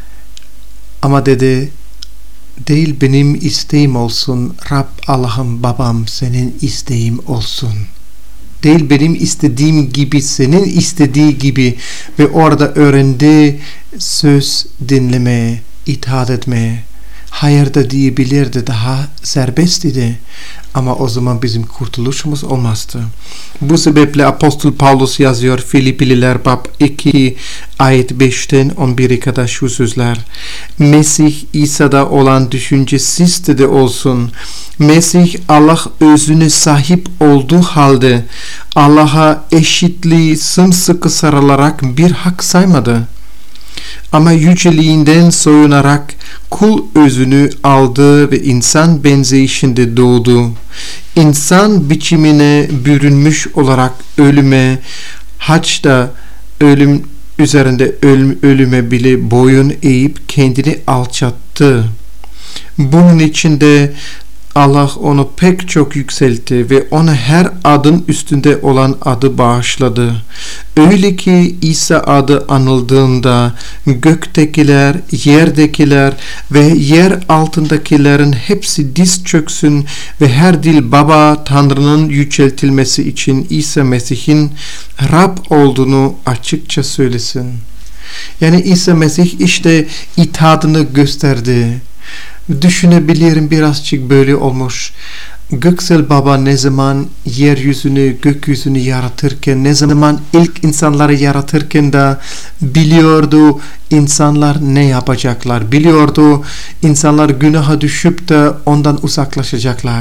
Ama dedi, değil benim isteğim olsun, Rab Allah'ım babam senin isteğim olsun. Değil benim istediğim gibi, senin istediği gibi. Ve orada öğrendi söz dinlemeye, itaat etmeye. Hayır da diyebilirdi, daha serbest idi. Ama o zaman bizim kurtuluşumuz olmazdı. Bu sebeple Apostol Paulus yazıyor Filipliler bab iki ayet beşten on bire kadar şu sözler. Mesih İsa'da olan düşünce sizde de olsun. Mesih Allah özüne sahip olduğu halde Allah'a eşitliği sımsıkı sarılarak bir hak saymadı. Ama yüceliğinden soyunarak kul özünü aldı ve insan benzeyişinde doğdu. İnsan biçimine bürünmüş olarak ölüme, haçta ölüm üzerinde ölüm, ölüme bile boyun eğip kendini alçattı. Bunun içinde Allah onu pek çok yükseltti ve ona her adın üstünde olan adı bağışladı. Öyle ki İsa adı anıldığında göktekiler, yerdekiler ve yer altındakilerin hepsi diz çöksün ve her dil Baba Tanrı'nın yüceltilmesi için İsa Mesih'in Rab olduğunu açıkça söylesin. Yani İsa Mesih işte itaatını gösterdi. Düşünebilirim birazcık böyle olmuş. Göksel Baba ne zaman yeryüzünü, gökyüzünü yaratırken, ne zaman ilk insanları yaratırken de biliyordu insanlar ne yapacaklar. Biliyordu insanlar günaha düşüp de ondan uzaklaşacaklar.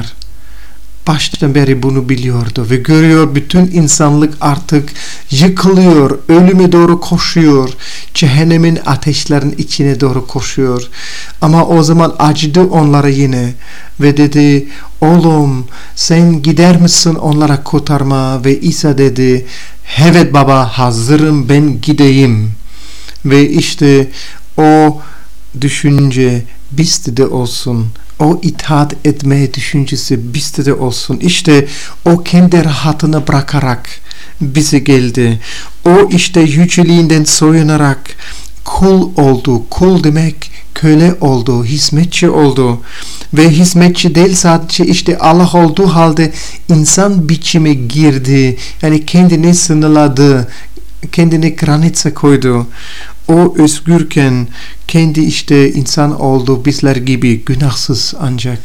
Baştan beri bunu biliyordu ve görüyor bütün insanlık artık yıkılıyor, ölüme doğru koşuyor, cehennemin ateşlerin içine doğru koşuyor. Ama o zaman acıdı onlara yine ve dedi, oğlum sen gider misin onlara kurtarma? Ve İsa dedi, evet baba hazırım ben gideyim. Ve işte o düşünce bizde de olsun. O itaat etmeye düşüncesi bizde de olsun. İşte o kendi rahatını bırakarak bize geldi. O işte yüceliğinden soyunarak kul oldu. Kul demek köle oldu, hizmetçi oldu. Ve hizmetçi değil sadece işte Allah olduğu halde insan biçime girdi. Yani kendini sınırladı. kendine granitse koydu. O özgürken kendi işte insan oldu, bizler gibi günahsız ancak.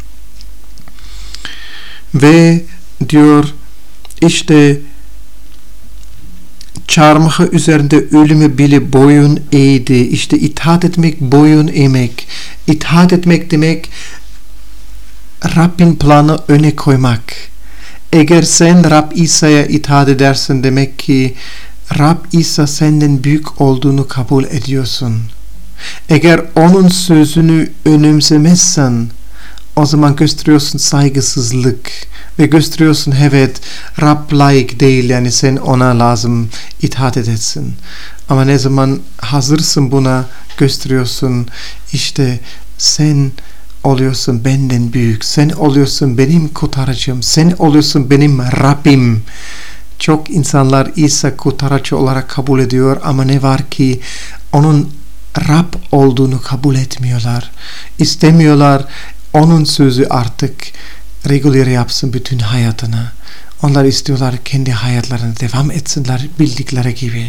Ve diyor işte çarmıha üzerinde ölümü bile boyun eğdi. İşte itaat etmek, boyun eğmek. İtaat etmek demek Rabbin planı öne koymak. Eğer sen Rab İsa'ya itaat edersin, demek ki Rab İsa senden büyük olduğunu kabul ediyorsun. Eğer onun sözünü önemsemezsen, o zaman gösteriyorsun saygısızlık ve gösteriyorsun evet Rab layık değil, yani sen ona lazım itaat edesin. Ama ne zaman hazırsın buna, gösteriyorsun işte sen oluyorsun benden büyük, sen oluyorsun benim kurtarıcım, sen oluyorsun benim Rabbim. Çok insanlar İsa kurtarıcı olarak kabul ediyor ama ne var ki onun Rab olduğunu kabul etmiyorlar. İstemiyorlar onun sözü artık regulere yapsın bütün hayatına. Onlar istiyorlar kendi hayatlarına devam etsinler bildikleri gibi.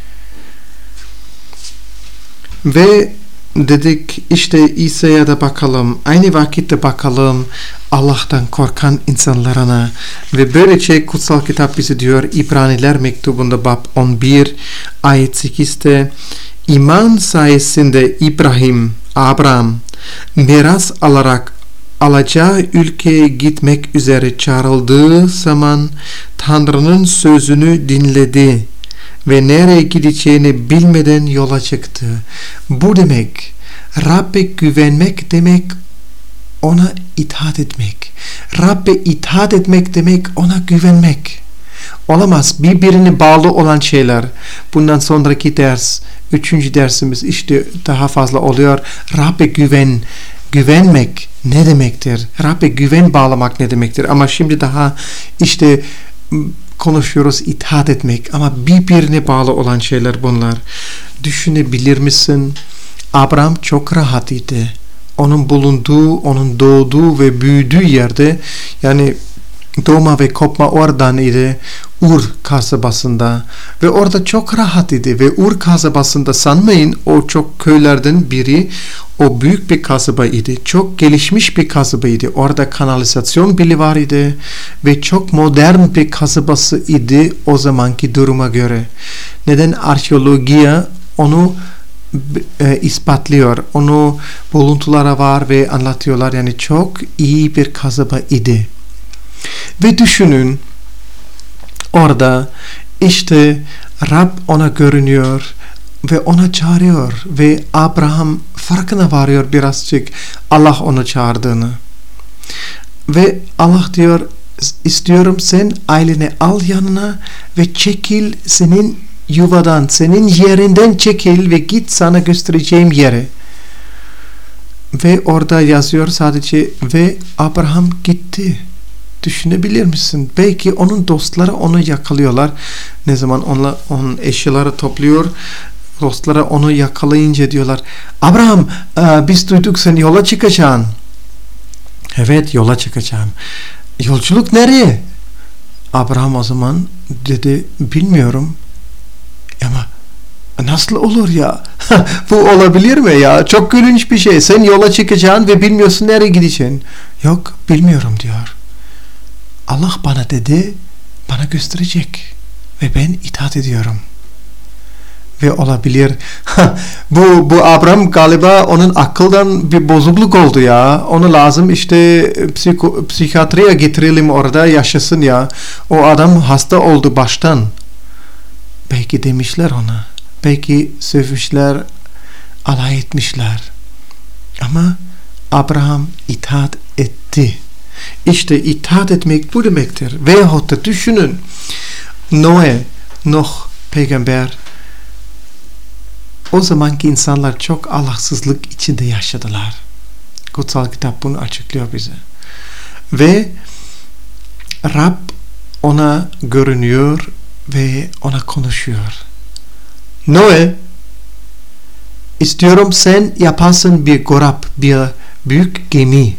Ve dedik işte İsa'ya da bakalım, aynı vakitte bakalım Allah'tan korkan insanlarına. Ve böylece kutsal kitap bize diyor İbraniler mektubunda bab on bir ayet sekizde, iman sayesinde İbrahim, Abraham miras alarak alacağı ülkeye gitmek üzere çağrıldığı zaman Tanrı'nın sözünü dinledi ve nereye gideceğini bilmeden yola çıktı. Bu demek, Rabbe güvenmek demek, ona itaat etmek. Rabbe itaat etmek demek, ona güvenmek. Olamaz, birbirine bağlı olan şeyler. Bundan sonraki ders, üçüncü dersimiz işte daha fazla oluyor. Rabbe güven, güvenmek ne demektir? Rabbe güven bağlamak ne demektir? Ama şimdi daha işte konuşuyoruz itaat etmek, ama birbirine bağlı olan şeyler bunlar. Düşünebilir misin? Abraham çok rahat idi. Onun bulunduğu, onun doğduğu ve büyüdüğü yerde, yani doğma ve kopma oradan idi, Ur kasabasında, ve orada çok rahat idi. Ve Ur kasabasında sanmayın o çok köylerden biri, o büyük bir kasaba idi, çok gelişmiş bir kasaba idi. Orada kanalizasyon bile var idi ve çok modern bir kasabası idi o zamanki duruma göre. Neden? Arkeolojiye onu e, ispatlıyor, onu buluntulara var ve anlatıyorlar. Yani çok iyi bir kasaba idi. Ve düşünün, orada işte Rab ona görünüyor ve ona çağırıyor ve Abraham farkına varıyor birazcık Allah onu çağırdığını. Ve Allah diyor, istiyorum sen aileni al yanına ve çekil, senin yuvadan, senin yerinden çekil ve git sana göstereceğim yere. Ve orada yazıyor sadece ve Abraham gitti. Düşünebilir misin? Belki onun dostları onu yakalıyorlar. Ne zaman onla, onun eşyaları topluyor, dostları onu yakalayınca diyorlar, Abraham e, biz duyduk sen yola çıkacaksın. Evet, yola çıkacağım. Yolculuk nereye? Abraham o zaman dedi, bilmiyorum. Ama nasıl olur ya? Bu olabilir mi ya? Çok gülünç bir şey. Sen yola çıkacaksın ve bilmiyorsun nereye gideceksin. Yok, bilmiyorum diyor. Allah bana dedi, bana gösterecek ve ben itaat ediyorum. Ve olabilir. bu bu Abraham galiba onun akıldan bir bozukluk oldu ya. Onu lazım işte psiko, psikiyatriye getirelim, orada yaşasın ya. O adam hasta oldu baştan. Belki demişler ona. Belki sövmüşler, alay etmişler. Ama Abraham itaat etti. İşte itaat etmek bu demektir. Veyahut da düşünün, Noe, Nuh peygamber, o zamanki insanlar çok Allahsızlık içinde yaşadılar. Kutsal kitap bunu açıklıyor bize. Ve Rab ona görünüyor ve ona konuşuyor. Noe, istiyorum sen yaparsın bir gorap, bir büyük gemi.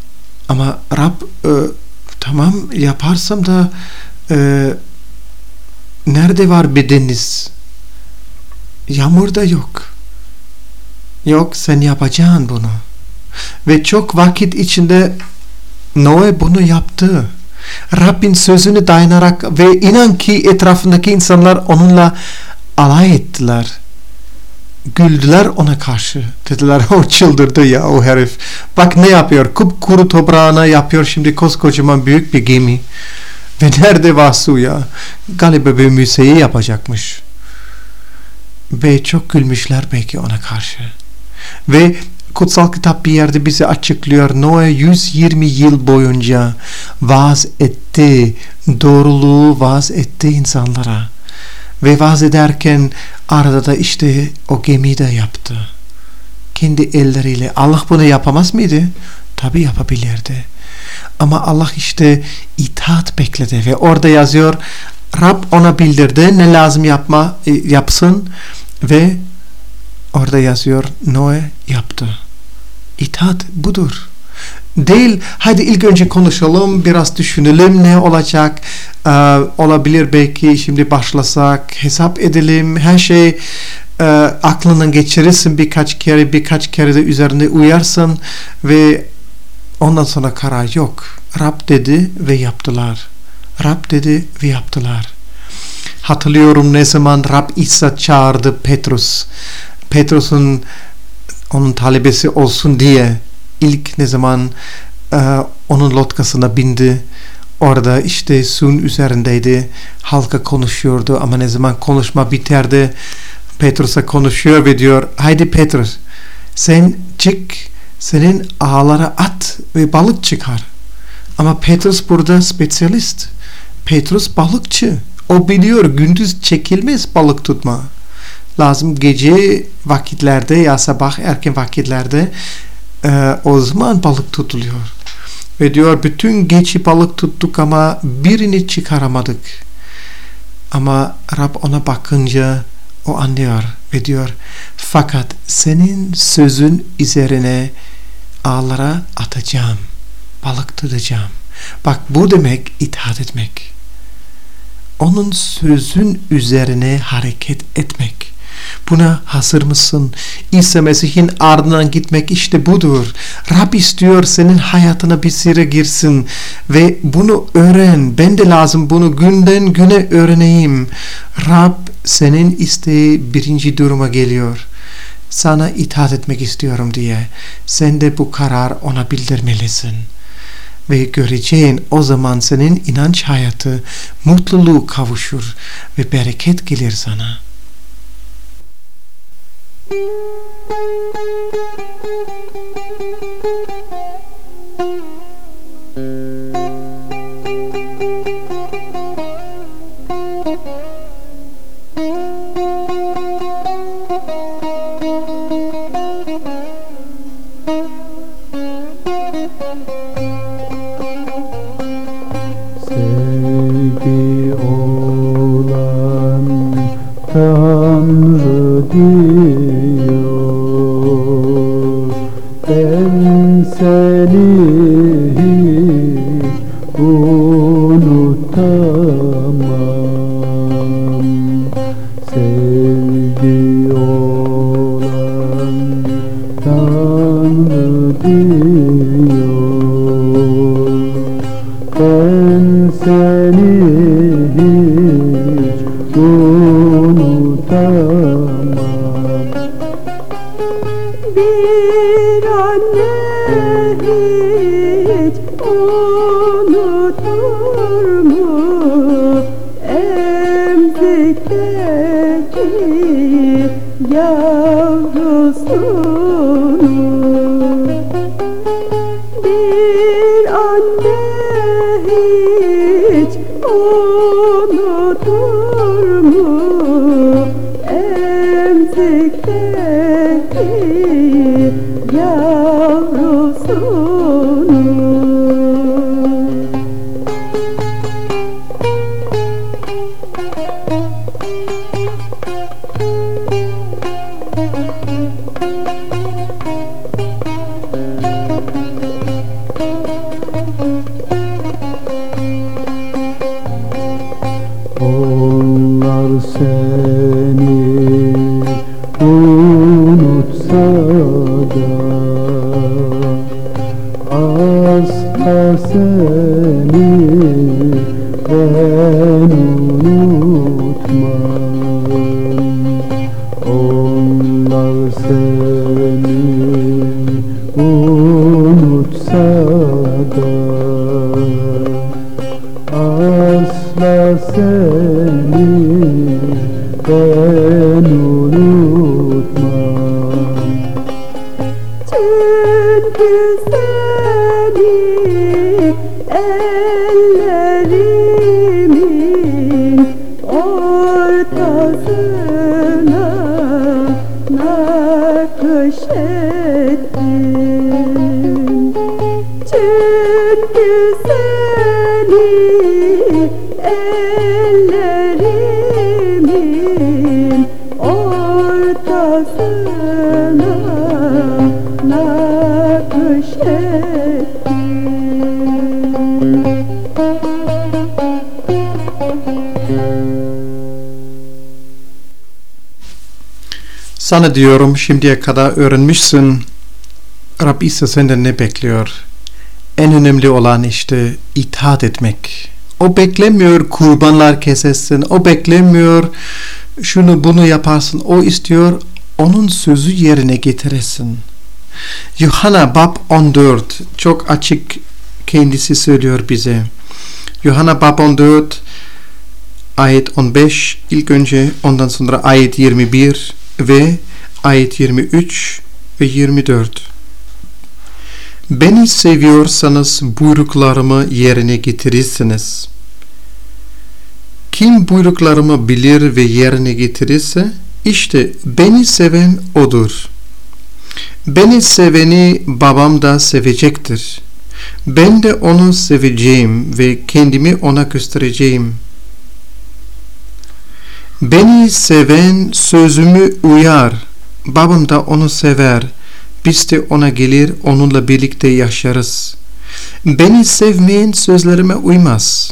Ama Rab e, tamam yaparsam da e, nerede var bir deniz? Yağmurda yok. Yok, sen yapacaksın bunu. Ve çok vakit içinde Noe bunu yaptı. Rabbin sözünü dayanarak ve inan ki etrafındaki insanlar onunla alay ettiler. Güldüler ona karşı. Dediler o çıldırdı ya o herif. Bak ne yapıyor? Kupkuru toprağına yapıyor şimdi koskocaman büyük bir gemi. Ve nerede var su ya? Galiba bir müzeyi yapacakmış. Ve çok gülmüşler belki ona karşı. Ve kutsal kitap bir yerde bize açıklıyor. Noe yüz yirmi yıl boyunca vaaz etti. Doğruluğu vaaz etti insanlara. Ve vaaz ederken arada da işte o gemiyi de yaptı. Kendi elleriyle. Allah bunu yapamaz mıydı? Tabii yapabilirdi. Ama Allah işte itaat bekledi ve orada yazıyor, Rab ona bildirdi ne lazım yapma yapsın ve orada yazıyor Noe yaptı. İtaat budur. Değil, hadi ilk önce konuşalım, biraz düşünelim ne olacak, ee, olabilir belki şimdi başlasak, hesap edelim, her şey e, aklından geçirirsin birkaç kere, birkaç kere de üzerinde uyarsın ve ondan sonra karar yok. Rab dedi ve yaptılar. Rab dedi ve yaptılar. Hatırlıyorum ne zaman Rab İsa çağırdı Petrus. Petrus'un onun talebesi olsun diye ilk ne zaman e, onun lotkasına bindi. Orada işte suyun üzerindeydi. Halka konuşuyordu ama ne zaman konuşma biterdi Petrus'a konuşuyor ve diyor haydi Petrus sen çık senin ağlara at ve balık çıkar. Ama Petrus burada spesyalist. Petrus balıkçı. O biliyor gündüz çekilmez balık tutma. Lazım gece vakitlerde ya sabah erken vakitlerde e, o zaman balık tutuluyor. Ve diyor bütün gece balık tuttuk ama birini çıkaramadık. Ama Rab ona bakınca o anlıyor ve diyor fakat senin sözün üzerine ağlara atacağım. Balık tutacağım. Bak bu demek itaat etmek. Onun sözün üzerine hareket etmek. Buna hazır mısın? İsa Mesih'in ardından gitmek işte budur. Rab istiyor senin hayatına bir süre girsin ve bunu öğren. Ben de lazım bunu günden güne öğreneyim. Rab senin isteği birinci duruma geliyor. Sana itaat etmek istiyorum diye. Sen de bu karar ona bildirmelisin. Ve göreceğin o zaman senin inanç hayatı mutluluğu kavuşur ve bereket gelir sana. Sevgi olan Tanrı diyor, ben seni hiç unutamam. Sevgi olan Tanrı diyor, ben seni hiç unutamam. Bir anne hiç unutur mu emzikteki yavrusunu? Bir anne hiç unutur mu emzikteki yavrusunu? Çünkü seni ellerimin ortasına nakşettim. Çünkü seni ellerimin ortasına nakşettim. Sana diyorum, şimdiye kadar öğrenmişsin. Rab İsa senden ne bekliyor? En önemli olan işte itaat etmek. O beklemiyor kurbanlar kesesin. O beklemiyor şunu bunu yaparsın. O istiyor onun sözü yerine getiresin. Yuhanna bab on dört çok açık kendisi söylüyor bize. Yuhanna bab on dört ayet on beş ilk önce, ondan sonra ayet yirmi bir ve ayet yirmi üç ve yirmi dört. Beni seviyorsanız buyruklarımı yerine getirirsiniz. Kim buyruklarımı bilir ve yerine getirirse işte beni seven odur. Beni seveni babam da sevecektir. Ben de onu seveceğim ve kendimi ona göstereceğim. Beni seven sözümü uyar. Babam da onu sever. Biz de ona gelir, onunla birlikte yaşarız. Beni sevmeyen sözlerime uymaz.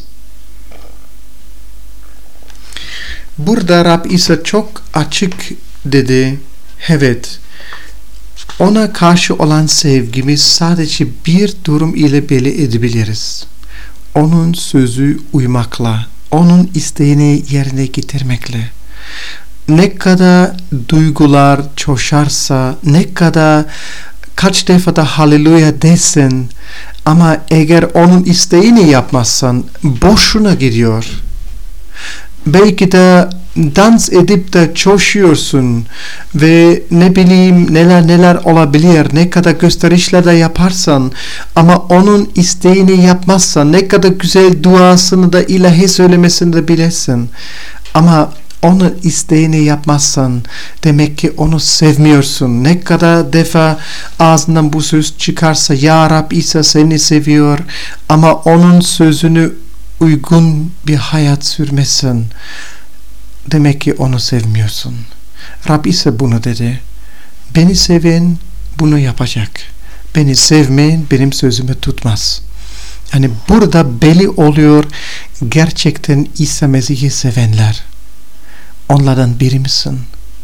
Burada Rab İsa çok açık dedi. Evet, ona karşı olan sevgimiz sadece bir durum ile belli edebiliriz. Onun sözü uymakla, onun isteğini yerine getirmekle. Ne kadar duygular coşarsa, ne kadar kaç defa da haleluya desin, ama eğer onun isteğini yapmazsan boşuna gidiyor. Belki de dans edip de coşuyorsun ve ne bileyim neler neler olabilir, ne kadar gösterişler de yaparsan ama onun isteğini yapmazsan, ne kadar güzel duasını da ilahi söylemesini de bilesin ama onun isteğini yapmazsan demek ki onu sevmiyorsun. Ne kadar defa ağzından bu söz çıkarsa, ya Rab İsa seni seviyor ama onun sözünü uygun bir hayat sürmesin, demek ki onu sevmiyorsun. Rab İsa bunu dedi. Beni seven bunu yapacak. Beni sevmeyen benim sözümü tutmaz. Yani burada belli oluyor gerçekten İsa Mesih'i sevenler. Onlardan biri misin?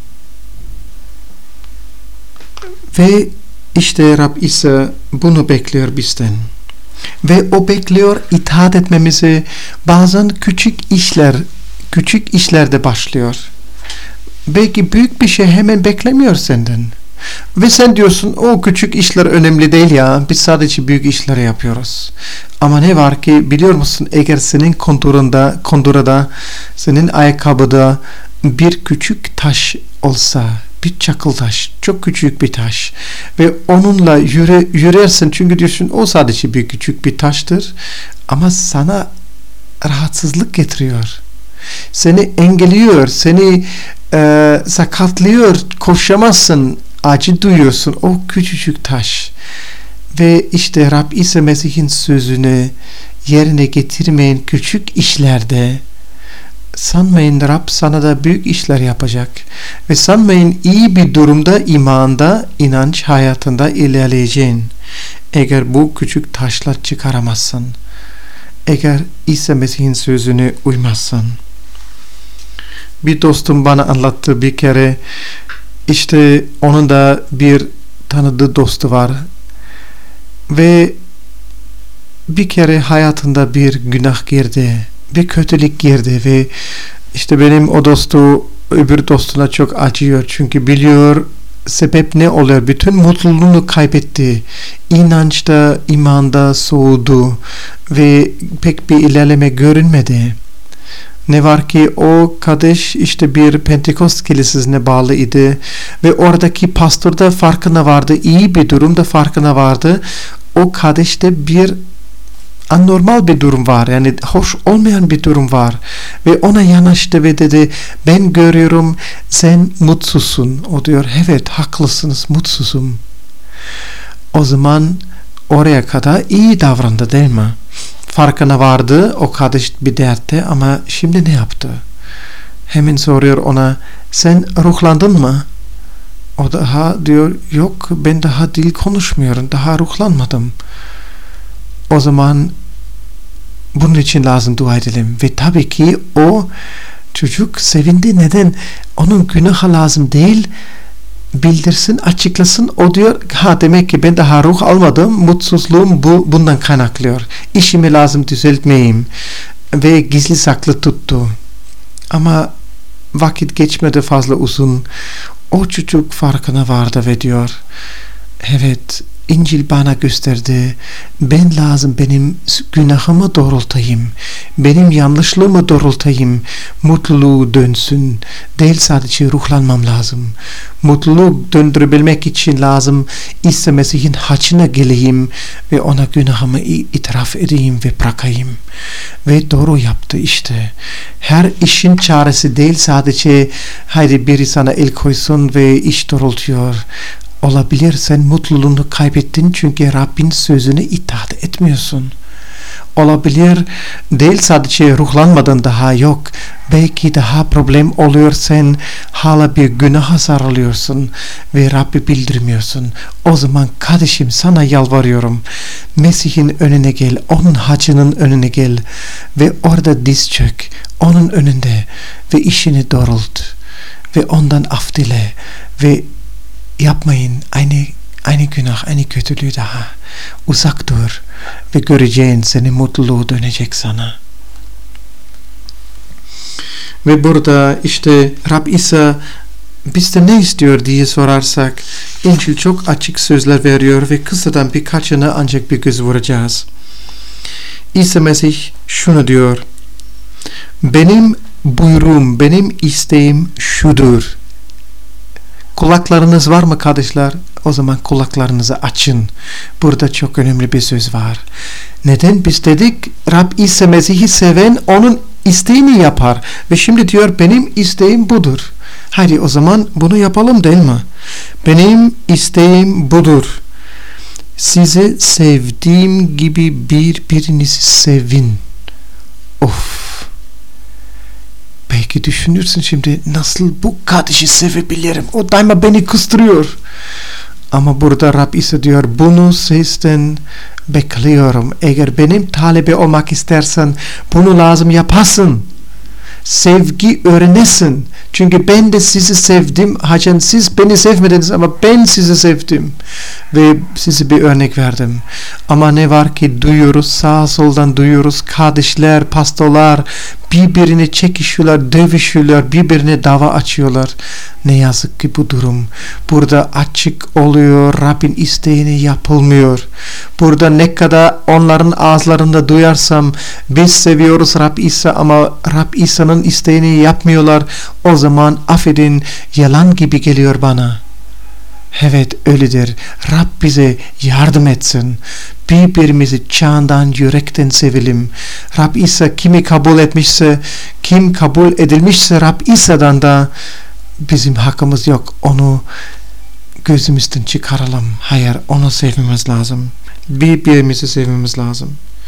Ve işte Rab İsa bunu bekliyor bizden. Ve o bekliyor itaat etmemizi. Bazen küçük işler, küçük işlerde başlıyor. Belki büyük bir şey hemen beklemiyor senden. Ve sen diyorsun o küçük işler önemli değil ya. Biz sadece büyük işleri yapıyoruz. Ama ne var ki biliyor musun, eğer senin kondurunda, kondurada, senin ayakkabıda bir küçük taş olsa, bir çakıl taş, çok küçük bir taş ve onunla yürü, yürersin çünkü diyorsun o sadece bir küçük bir taştır ama sana rahatsızlık getiriyor. Seni engelliyor, seni e, sakatlıyor, koşamazsın, acı duyuyorsun o küçücük taş. Ve işte Rab İsa Mesih'in sözünü yerine getirmeyen küçük işlerde sanmayın Rab sana da büyük işler yapacak. Ve sanmayın iyi bir durumda, imanda, inanç hayatında ilerleyeceğin. Eğer bu küçük taşlar çıkaramazsın. Eğer İsa Mesih'in sözünü uymazsın. Bir dostum bana anlattı bir kere. İşte onun da bir tanıdığı dostu var. Ve bir kere hayatında bir günah girdi. Bir kötülük girdi ve işte benim o dostu öbür dostuna çok acıyor. Çünkü biliyor sebep ne oluyor. Bütün mutluluğunu kaybetti. İnançta, imanda soğudu ve pek bir ilerleme görünmedi. Ne var ki o kardeş işte bir Pentekost kilisesine bağlı idi ve oradaki pastor da farkına vardı, iyi bir durumda farkına vardı. O kardeşte bir anormal bir durum var, yani hoş olmayan bir durum var ve ona yanaştı ve dedi, ben görüyorum sen mutsuzsun. O diyor, evet haklısınız, mutsuzum. O zaman oraya kadar iyi davrandı değil mi? Farkına vardı o kardeş bir dertte ama şimdi ne yaptı? Hemen soruyor ona, sen ruhlandın mı? O daha diyor, yok ben daha dil konuşmuyorum, daha ruhlanmadım. O zaman bunun için lazım dua edelim. Ve tabii ki o çocuk sevindi. Neden? Onun günahı lazım değil. Bildirsin, açıklasın. O diyor, ha demek ki ben daha ruh almadım. Mutsuzluğum bu, bundan kaynaklıyor. İşimi lazım düzeltmeyeyim. Ve gizli saklı tuttu. Ama vakit geçmedi fazla uzun. O çocuk farkına vardı ve diyor, evet, İncil bana gösterdi. Ben lazım benim günahımı doğrultayım. Benim yanlışlığımı doğrultayım. Mutluluğu dönsün. Değil sadece ruhlanmam lazım. Mutluluğu döndürebilmek için lazım İsa Mesih'in haçına geleyim ve ona günahımı itiraf edeyim ve bırakayım. Ve doğru yaptı işte. Her işin çaresi değil sadece haydi biri sana el koysun ve iş doğrultuyor. Olabilir sen mutluluğunu kaybettin çünkü Rabbin sözüne itaat etmiyorsun. Olabilir değil sadece ruhlanmadın daha yok. Belki daha problem oluyor, sen hala bir günaha sarılıyorsun ve Rabbi bildirmiyorsun. O zaman kardeşim sana yalvarıyorum. Mesih'in önüne gel, onun hacının önüne gel ve orada diz çök, onun önünde ve işini doğrult ve ondan af dile ve yapmayın aynı aynı günah, aynı kötülüğü daha. Uzak dur ve göreceğin senin mutluluğu dönecek sana. Ve burada işte Rab İsa bizde ne istiyor diye sorarsak İncil çok açık sözler veriyor ve kısadan birkaçına ancak bir göz vuracağız. İsa Mesih şunu diyor. Benim buyruğum, benim isteğim şudur. Kulaklarınız var mı kardeşler? O zaman kulaklarınızı açın. Burada çok önemli bir söz var. Neden? Biz dedik Rab İsa Mesih'i seven onun isteğini yapar. Ve şimdi diyor benim isteğim budur. Hadi o zaman bunu yapalım değil mi? Benim isteğim budur. Sizi sevdiğim gibi birbirinizi sevin. Of. Belki düşünürsün şimdi nasıl bu kardeşi sevebilirim? O daima beni kıstırıyor. Ama burada Rab İsa diyor bunu sizden bekliyorum. Eğer benim talebe olmak istersen bunu lazım yapasın. Sevgi öğrenesin. Çünkü ben de sizi sevdim. Hacen siz beni sevmediniz ama ben sizi sevdim. Ve size bir örnek verdim. Ama ne var ki duyuyoruz, sağ soldan duyuyoruz. Kardeşler, pastorlar birbirini çekişiyorlar, dövüşüyorlar, birbirine dava açıyorlar. Ne yazık ki bu durum. Burada açık oluyor, Rabbin isteğini yapılmıyor. Burada ne kadar onların ağızlarında duyarsam biz seviyoruz Rab İsa ama Rab İsa'nın isteğini yapmıyorlar. O zaman affedin, yalan gibi geliyor bana. Evet öyledir. Rab bize yardım etsin. Birbirimizi candan, yürekten sevelim. Rab İsa kimi kabul etmişse, kim kabul edilmişse Rab İsa'dan da bizim hakkımız yok. Onu gözümüzden çıkaralım. Hayır, onu sevmemiz lazım. Birbirimizi sevmemiz lazım.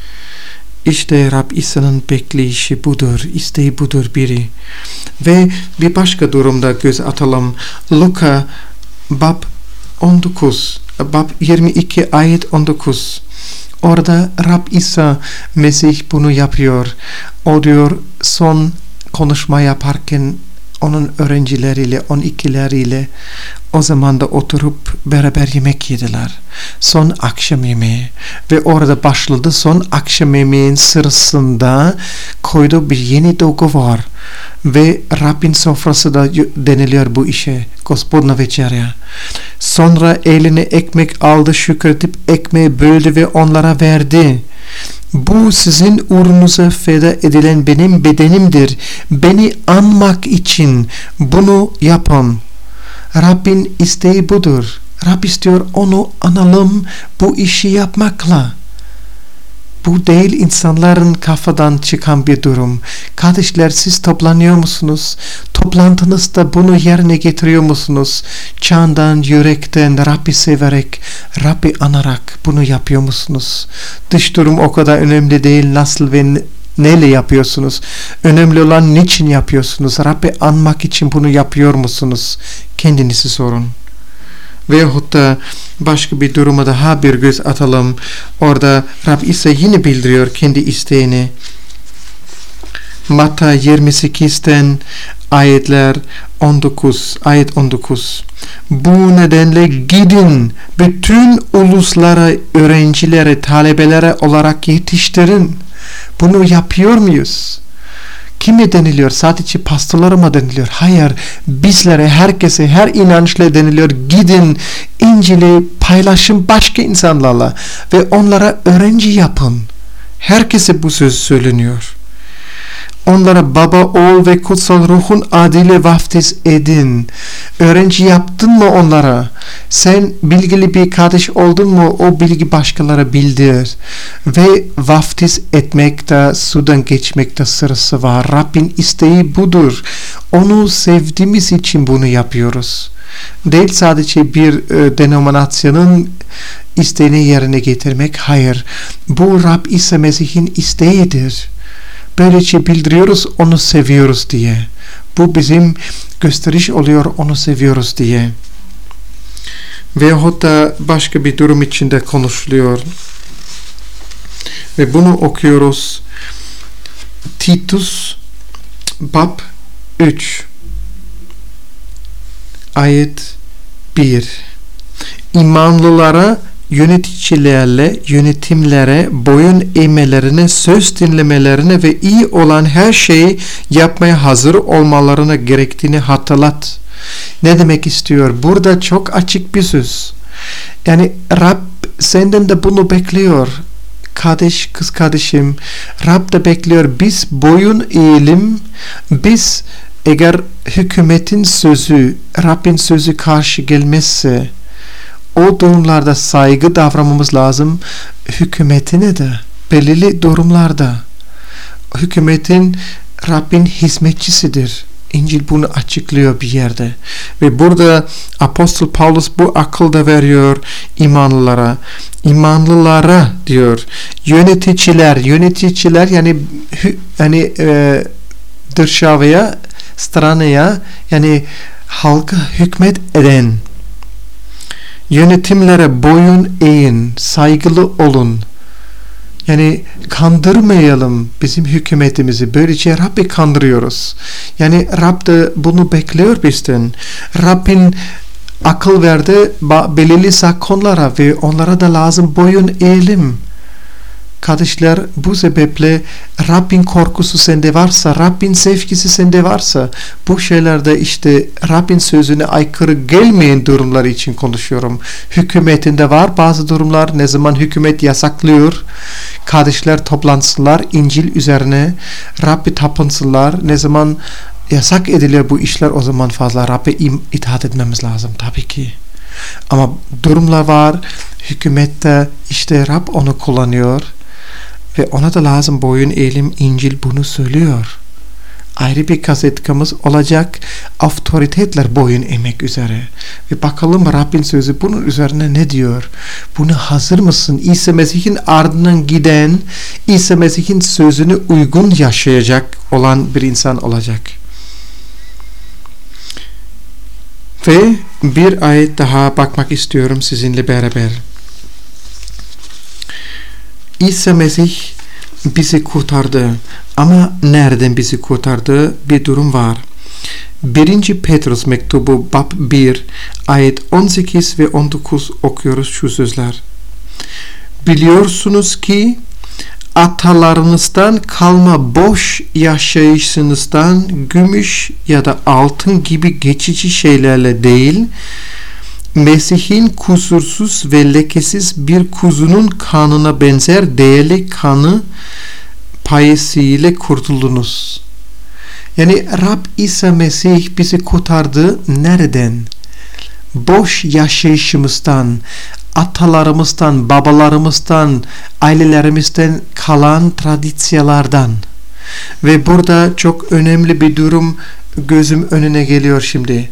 İşte Rab İsa'nın bekleyişi budur, isteği budur biri. Ve bir başka durumda göz atalım. Luka bab on dokuz, bab yirmi iki ayet on dokuz. Orada Rab İsa Mesih bunu yapıyor. O diyor son konuşma yaparken onun öğrencileriyle, on ikileriyle o zaman da oturup beraber yemek yediler. Son akşam yemeği. Ve orada başladı son akşam yemeğin sırasında koyduğu bir yeni dogu var. Ve Rabbin sofrası da deniliyor bu işe. Gospodna večerja. Sonra eline ekmek aldı, şükredip ekmeği böldü ve onlara verdi. Bu sizin uğrunuza feda edilen benim bedenimdir. Beni anmak için bunu yapın. Rabbin isteği budur. Rab istiyor onu analım bu işi yapmakla. Bu değil insanların kafadan çıkan bir durum. Kardeşler, siz toplanıyor musunuz? Toplantınızda bunu yerine getiriyor musunuz? Candan, yürekten, Rabbi severek, Rabbi anarak bunu yapıyor musunuz? Dış durum o kadar önemli değil. Nasıl ve neyle yapıyorsunuz? Önemli olan niçin yapıyorsunuz? Rabbi anmak için bunu yapıyor musunuz? Kendinizi sorun. Veyahut da başka bir duruma daha bir göz atalım. Orada Rab ise yine bildiriyor kendi isteğini. Matta yirmi sekizden ayetler on dokuz, ayet on dokuz. Bu nedenle gidin, bütün uluslara, öğrencilere, talebelere olarak yetiştirin. Bunu yapıyor muyuz? Kime deniliyor? Sadece pastorlara mı deniliyor? Hayır. Bizlere, herkese, her inançla deniliyor. Gidin, İncil'i paylaşın başka insanlarla ve onlara öğrenci yapın. Herkese bu söz söyleniyor. Onlara Baba, Oğul ve Kutsal Ruh'un adıyla vaftiz edin. Öğrenci yaptın mı onlara? Sen bilgili bir kardeş oldun mu? O bilgi başkalara bildir. Ve vaftiz etmekte, sudan geçmekte sırası var. Rabbin isteği budur. Onu sevdiğimiz için bunu yapıyoruz. Değil sadece bir e, denominasyonun isteğini yerine getirmek. Hayır. Bu Rab İsa Mesih'in isteğidir. Böylece bildiriyoruz onu seviyoruz diye. Bu bizim gösteriş oluyor onu seviyoruz diye. Veyahut da başka bir durum içinde konuşuluyor. Ve bunu okuyoruz. Titus bab üç ayet bir. İmanlılara, yöneticilerle, yönetimlere boyun eğmelerine, söz dinlemelerine ve iyi olan her şeyi yapmaya hazır olmalarına gerektiğini hatırlat. Ne demek istiyor? Burada çok açık bir söz. Yani Rab senden de bunu bekliyor. Kardeş, kız kardeşim, Rab da bekliyor. Biz boyun eğelim. Biz eğer hükümetin sözü, Rabbin sözü karşı gelmezse o durumlarda saygı davranmamız lazım. Hükümetine de belirli durumlarda. Hükümetin Rabbin hizmetçisidir. İncil bunu açıklıyor bir yerde. Ve burada Apostol Paulus bu akıl da veriyor imanlılara. İmanlılara diyor. Yöneticiler, yöneticiler yani yani e, dışarıya, stranaya yani halka hükmet eden. Yönetimlere boyun eğin, saygılı olun. Yani kandırmayalım bizim hükümetimizi. Böylece Rabbi kandırıyoruz. Yani Rab de bunu bekliyor bizden. Rabbin akıl verdi belirli zakonlara ve onlara da lazım boyun eğelim. Kardeşler, bu sebeple Rabbin korkusu sende varsa, Rabbin sevgisi sende varsa, bu şeylerde işte Rabbin sözüne aykırı gelmeyen durumlar için konuşuyorum. Hükümetinde var bazı durumlar, ne zaman hükümet yasaklıyor, kardeşler toplansınlar İncil üzerine, Rabbi tapınsınlar, ne zaman yasak ediliyor bu işler, o zaman fazla Rabbe itaat etmemiz lazım tabii ki. Ama durumlar var, hükümette işte Rab onu kullanıyor ve ona da lazım boyun eğelim. İncil bunu söylüyor. Ayrı bir kasetkamız olacak, otoriteler boyun eğmek üzere. Ve bakalım Rabbin sözü bunun üzerine ne diyor? Buna hazır mısın? İsa Mesih'in ardından giden, İsa Mesih'in sözünü uygun yaşayacak olan bir insan olacak. Ve bir ayet daha bakmak istiyorum sizinle beraber. İsa Mesih bizi kurtardı. Ama nereden bizi kurtardı? Bir durum var. birinci Petrus mektubu bab bir ayet on sekiz ve on dokuz okuyoruz şu sözler. Biliyorsunuz ki atalarınızdan kalma boş yaşayışınızdan gümüş ya da altın gibi geçici şeylerle değil, Mesih'in kusursuz ve lekesiz bir kuzunun kanına benzer değerli kanı payesiyle kurtuldunuz. Yani Rab İsa Mesih bizi kurtardı. Nereden? Boş yaşayışımızdan, atalarımızdan, babalarımızdan, ailelerimizden kalan tradisyalardan. Ve burada çok önemli bir durum gözüm önüne geliyor şimdi.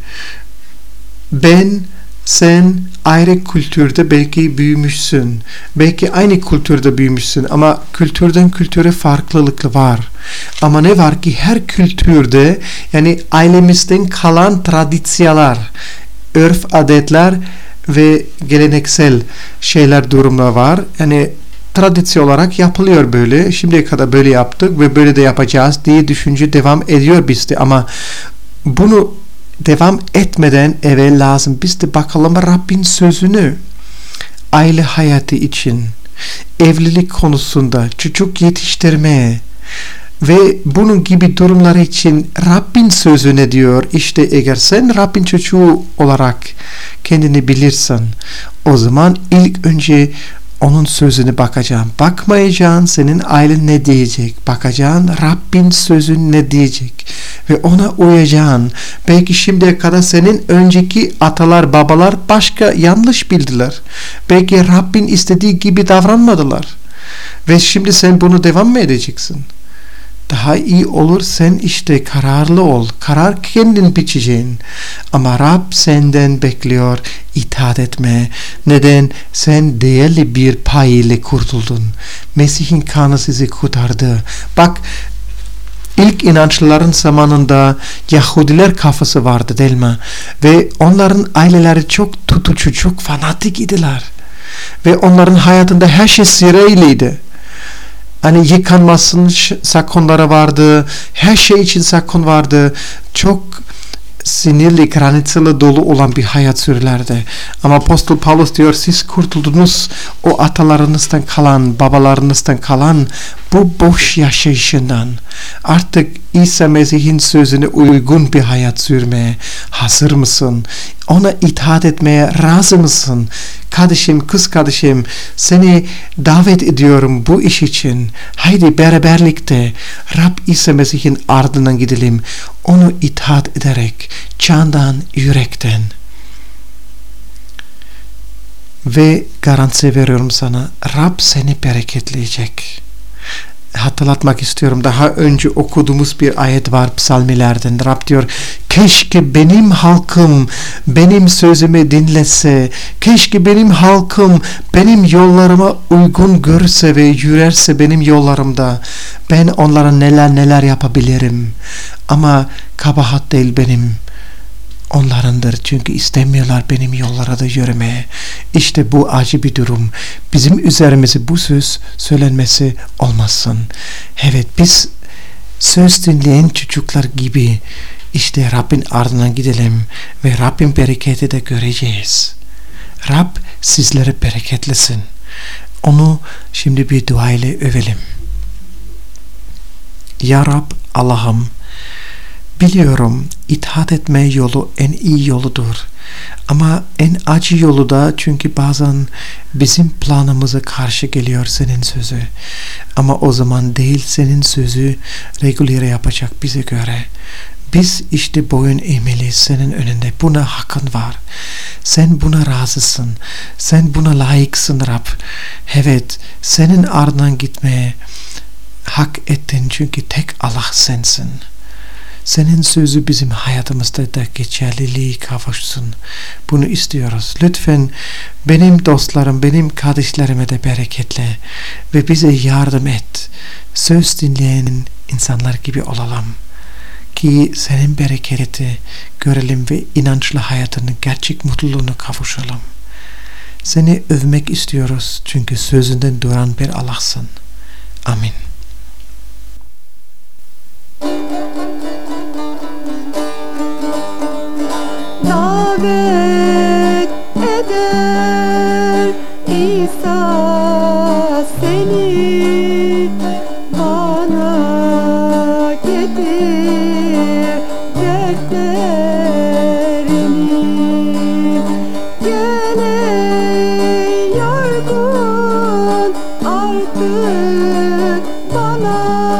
Ben, sen ayrı kültürde belki büyümüşsün. Belki aynı kültürde büyümüşsün ama kültürden kültüre farklılık var. Ama ne var ki her kültürde, yani ailemizden kalan tradisyalar, örf adetler ve geleneksel şeyler, durumlar var. Yani tradisyon olarak yapılıyor böyle. Şimdiye kadar böyle yaptık ve böyle de yapacağız diye düşünce devam ediyor bizde. Ama bunu devam etmeden evvel lazım biz de bakalım Rabbin sözünü. Aile hayatı için, evlilik konusunda, çocuk yetiştirmeye ve bunun gibi durumlar için Rabbin sözü ne diyor? İşte eğer sen Rabbin çocuğu olarak kendini bilirsen, o zaman ilk önce onun sözüne bakacaksın. Bakmayacaksın senin ailen ne diyecek. Bakacaksın Rabbin sözü ne diyecek. Ve ona uyacaksın. Belki şimdiye kadar senin önceki atalar, babalar başka yanlış bildiler. Belki Rabbin istediği gibi davranmadılar. Ve şimdi sen bunu devam mı edeceksin? Daha iyi olur sen işte kararlı ol. Karar kendin biçeceğin. Ama Rab senden bekliyor itaat etme. Neden? Sen değerli bir pay ile kurtuldun. Mesih'in kanı sizi kurtardı. Bak, İlk inançlıların zamanında Yahudiler kafası vardı değil mi? Ve onların aileleri çok tutucu, çok fanatik idiler. Ve onların hayatında her şey sıraylaydı. Hani yıkanmasın zakonları vardı. Her şey için zakon vardı. Çok sinirli, granitsalı dolu olan bir hayat sürülerdi. Ama Apostol Paulus diyor, siz kurtuldunuz o atalarınızdan kalan, babalarınızdan kalan bu boş yaşayışından. Artık İsa Mesih'in sözüne uygun bir hayat sürmeye hazır mısın? Ona itaat etmeye razı mısın? Kardeşim, kız kardeşim, seni davet ediyorum bu iş için. Haydi beraberlikte Rab İsa Mesih'in ardından gidelim. Onu itaat ederek, candan, yürekten. Ve garanti veriyorum sana, Rab seni bereketleyecek. Hatırlatmak istiyorum. Daha önce okuduğumuz bir ayet var psalmilerden. Rab diyor, keşke benim halkım benim sözümü dinlese, keşke benim halkım benim yollarıma uygun görse ve yürerse benim yollarımda. Ben onlara neler neler yapabilirim. Ama kabahat değil benim, onlarındır. Çünkü istemiyorlar benim yollara da yürümeye. İşte bu acı bir durum. Bizim üzerimize bu söz söylenmesi olmasın. Evet, biz söz dinleyen çocuklar gibi işte Rabbin ardından gidelim ve Rabbin bereketi de göreceğiz. Rab sizleri bereketlesin. Onu şimdi bir dua ile övelim. Ya Rab Allah'ım, biliyorum itaat etme yolu en iyi yoludur. Ama en acı yolu da, çünkü bazen bizim planımıza karşı geliyor senin sözü. Ama o zaman değil, senin sözü regulere yapacak bize göre. Biz işte boyun eğmeliyiz senin önünde. Buna hakkın var. Sen buna razısın. Sen buna layıksın Rab. Evet, senin ardından gitmeye hak ettin, çünkü tek Allah sensin. Senin sözü bizim hayatımızda da geçerliliği kavuşsun. Bunu istiyoruz. Lütfen benim dostlarım, benim kardeşlerime de bereketle ve bize yardım et. Söz dinleyen insanlar gibi olalım. Ki senin bereketi görelim ve inançlı hayatının gerçek mutluluğunu kavuşalım. Seni övmek istiyoruz, çünkü sözünden duran bir Allah'sın. Amin. Davet eder İsa seni, bana getir dertlerini. artık bana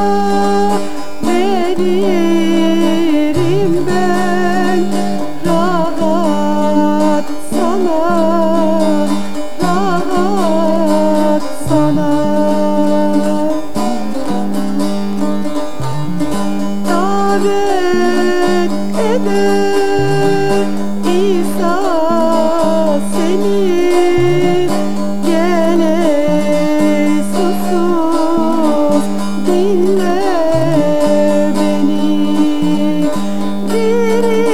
veririm ben rahat sana, rahat sana. Davet eder İsa seni, gele susuz dinle beni. Diri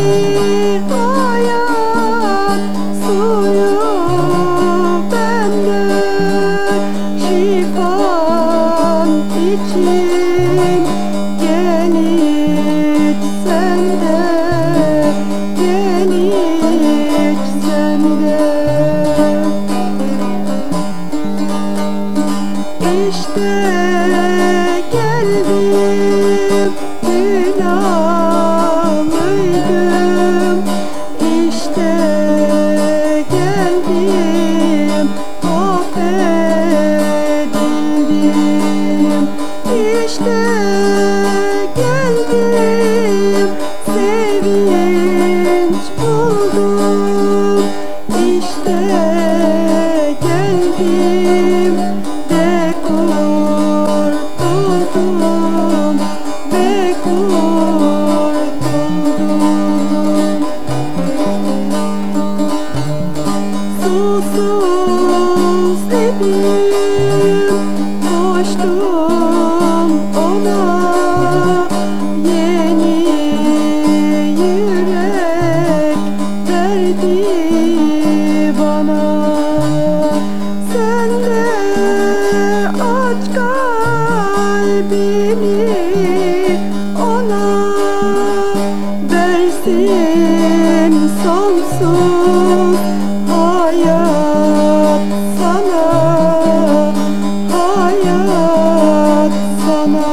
hayat suyu bende, şifan için gel iç sende, gel iç sende. İşte geldim, günahlıydım. İşte geldim, affedildim. İşte geldim, sevinç buldum. İşte geldim de kurtuldum, de kurtuldum. Susuz idim, koştum ona, yeni yürek verdi bana. Sen de aç kalbini ona, versin sonsuz hayat sana, hayat sana.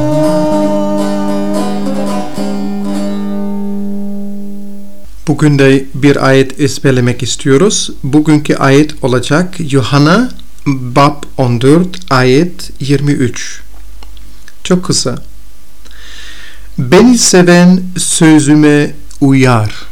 Bugün de bir ayet ezberlemek istiyoruz. Bugünkü ayet olacak Yuhanna bab on dört ayet yirmi üç. Çok kısa. Beni seven sözüme uyar.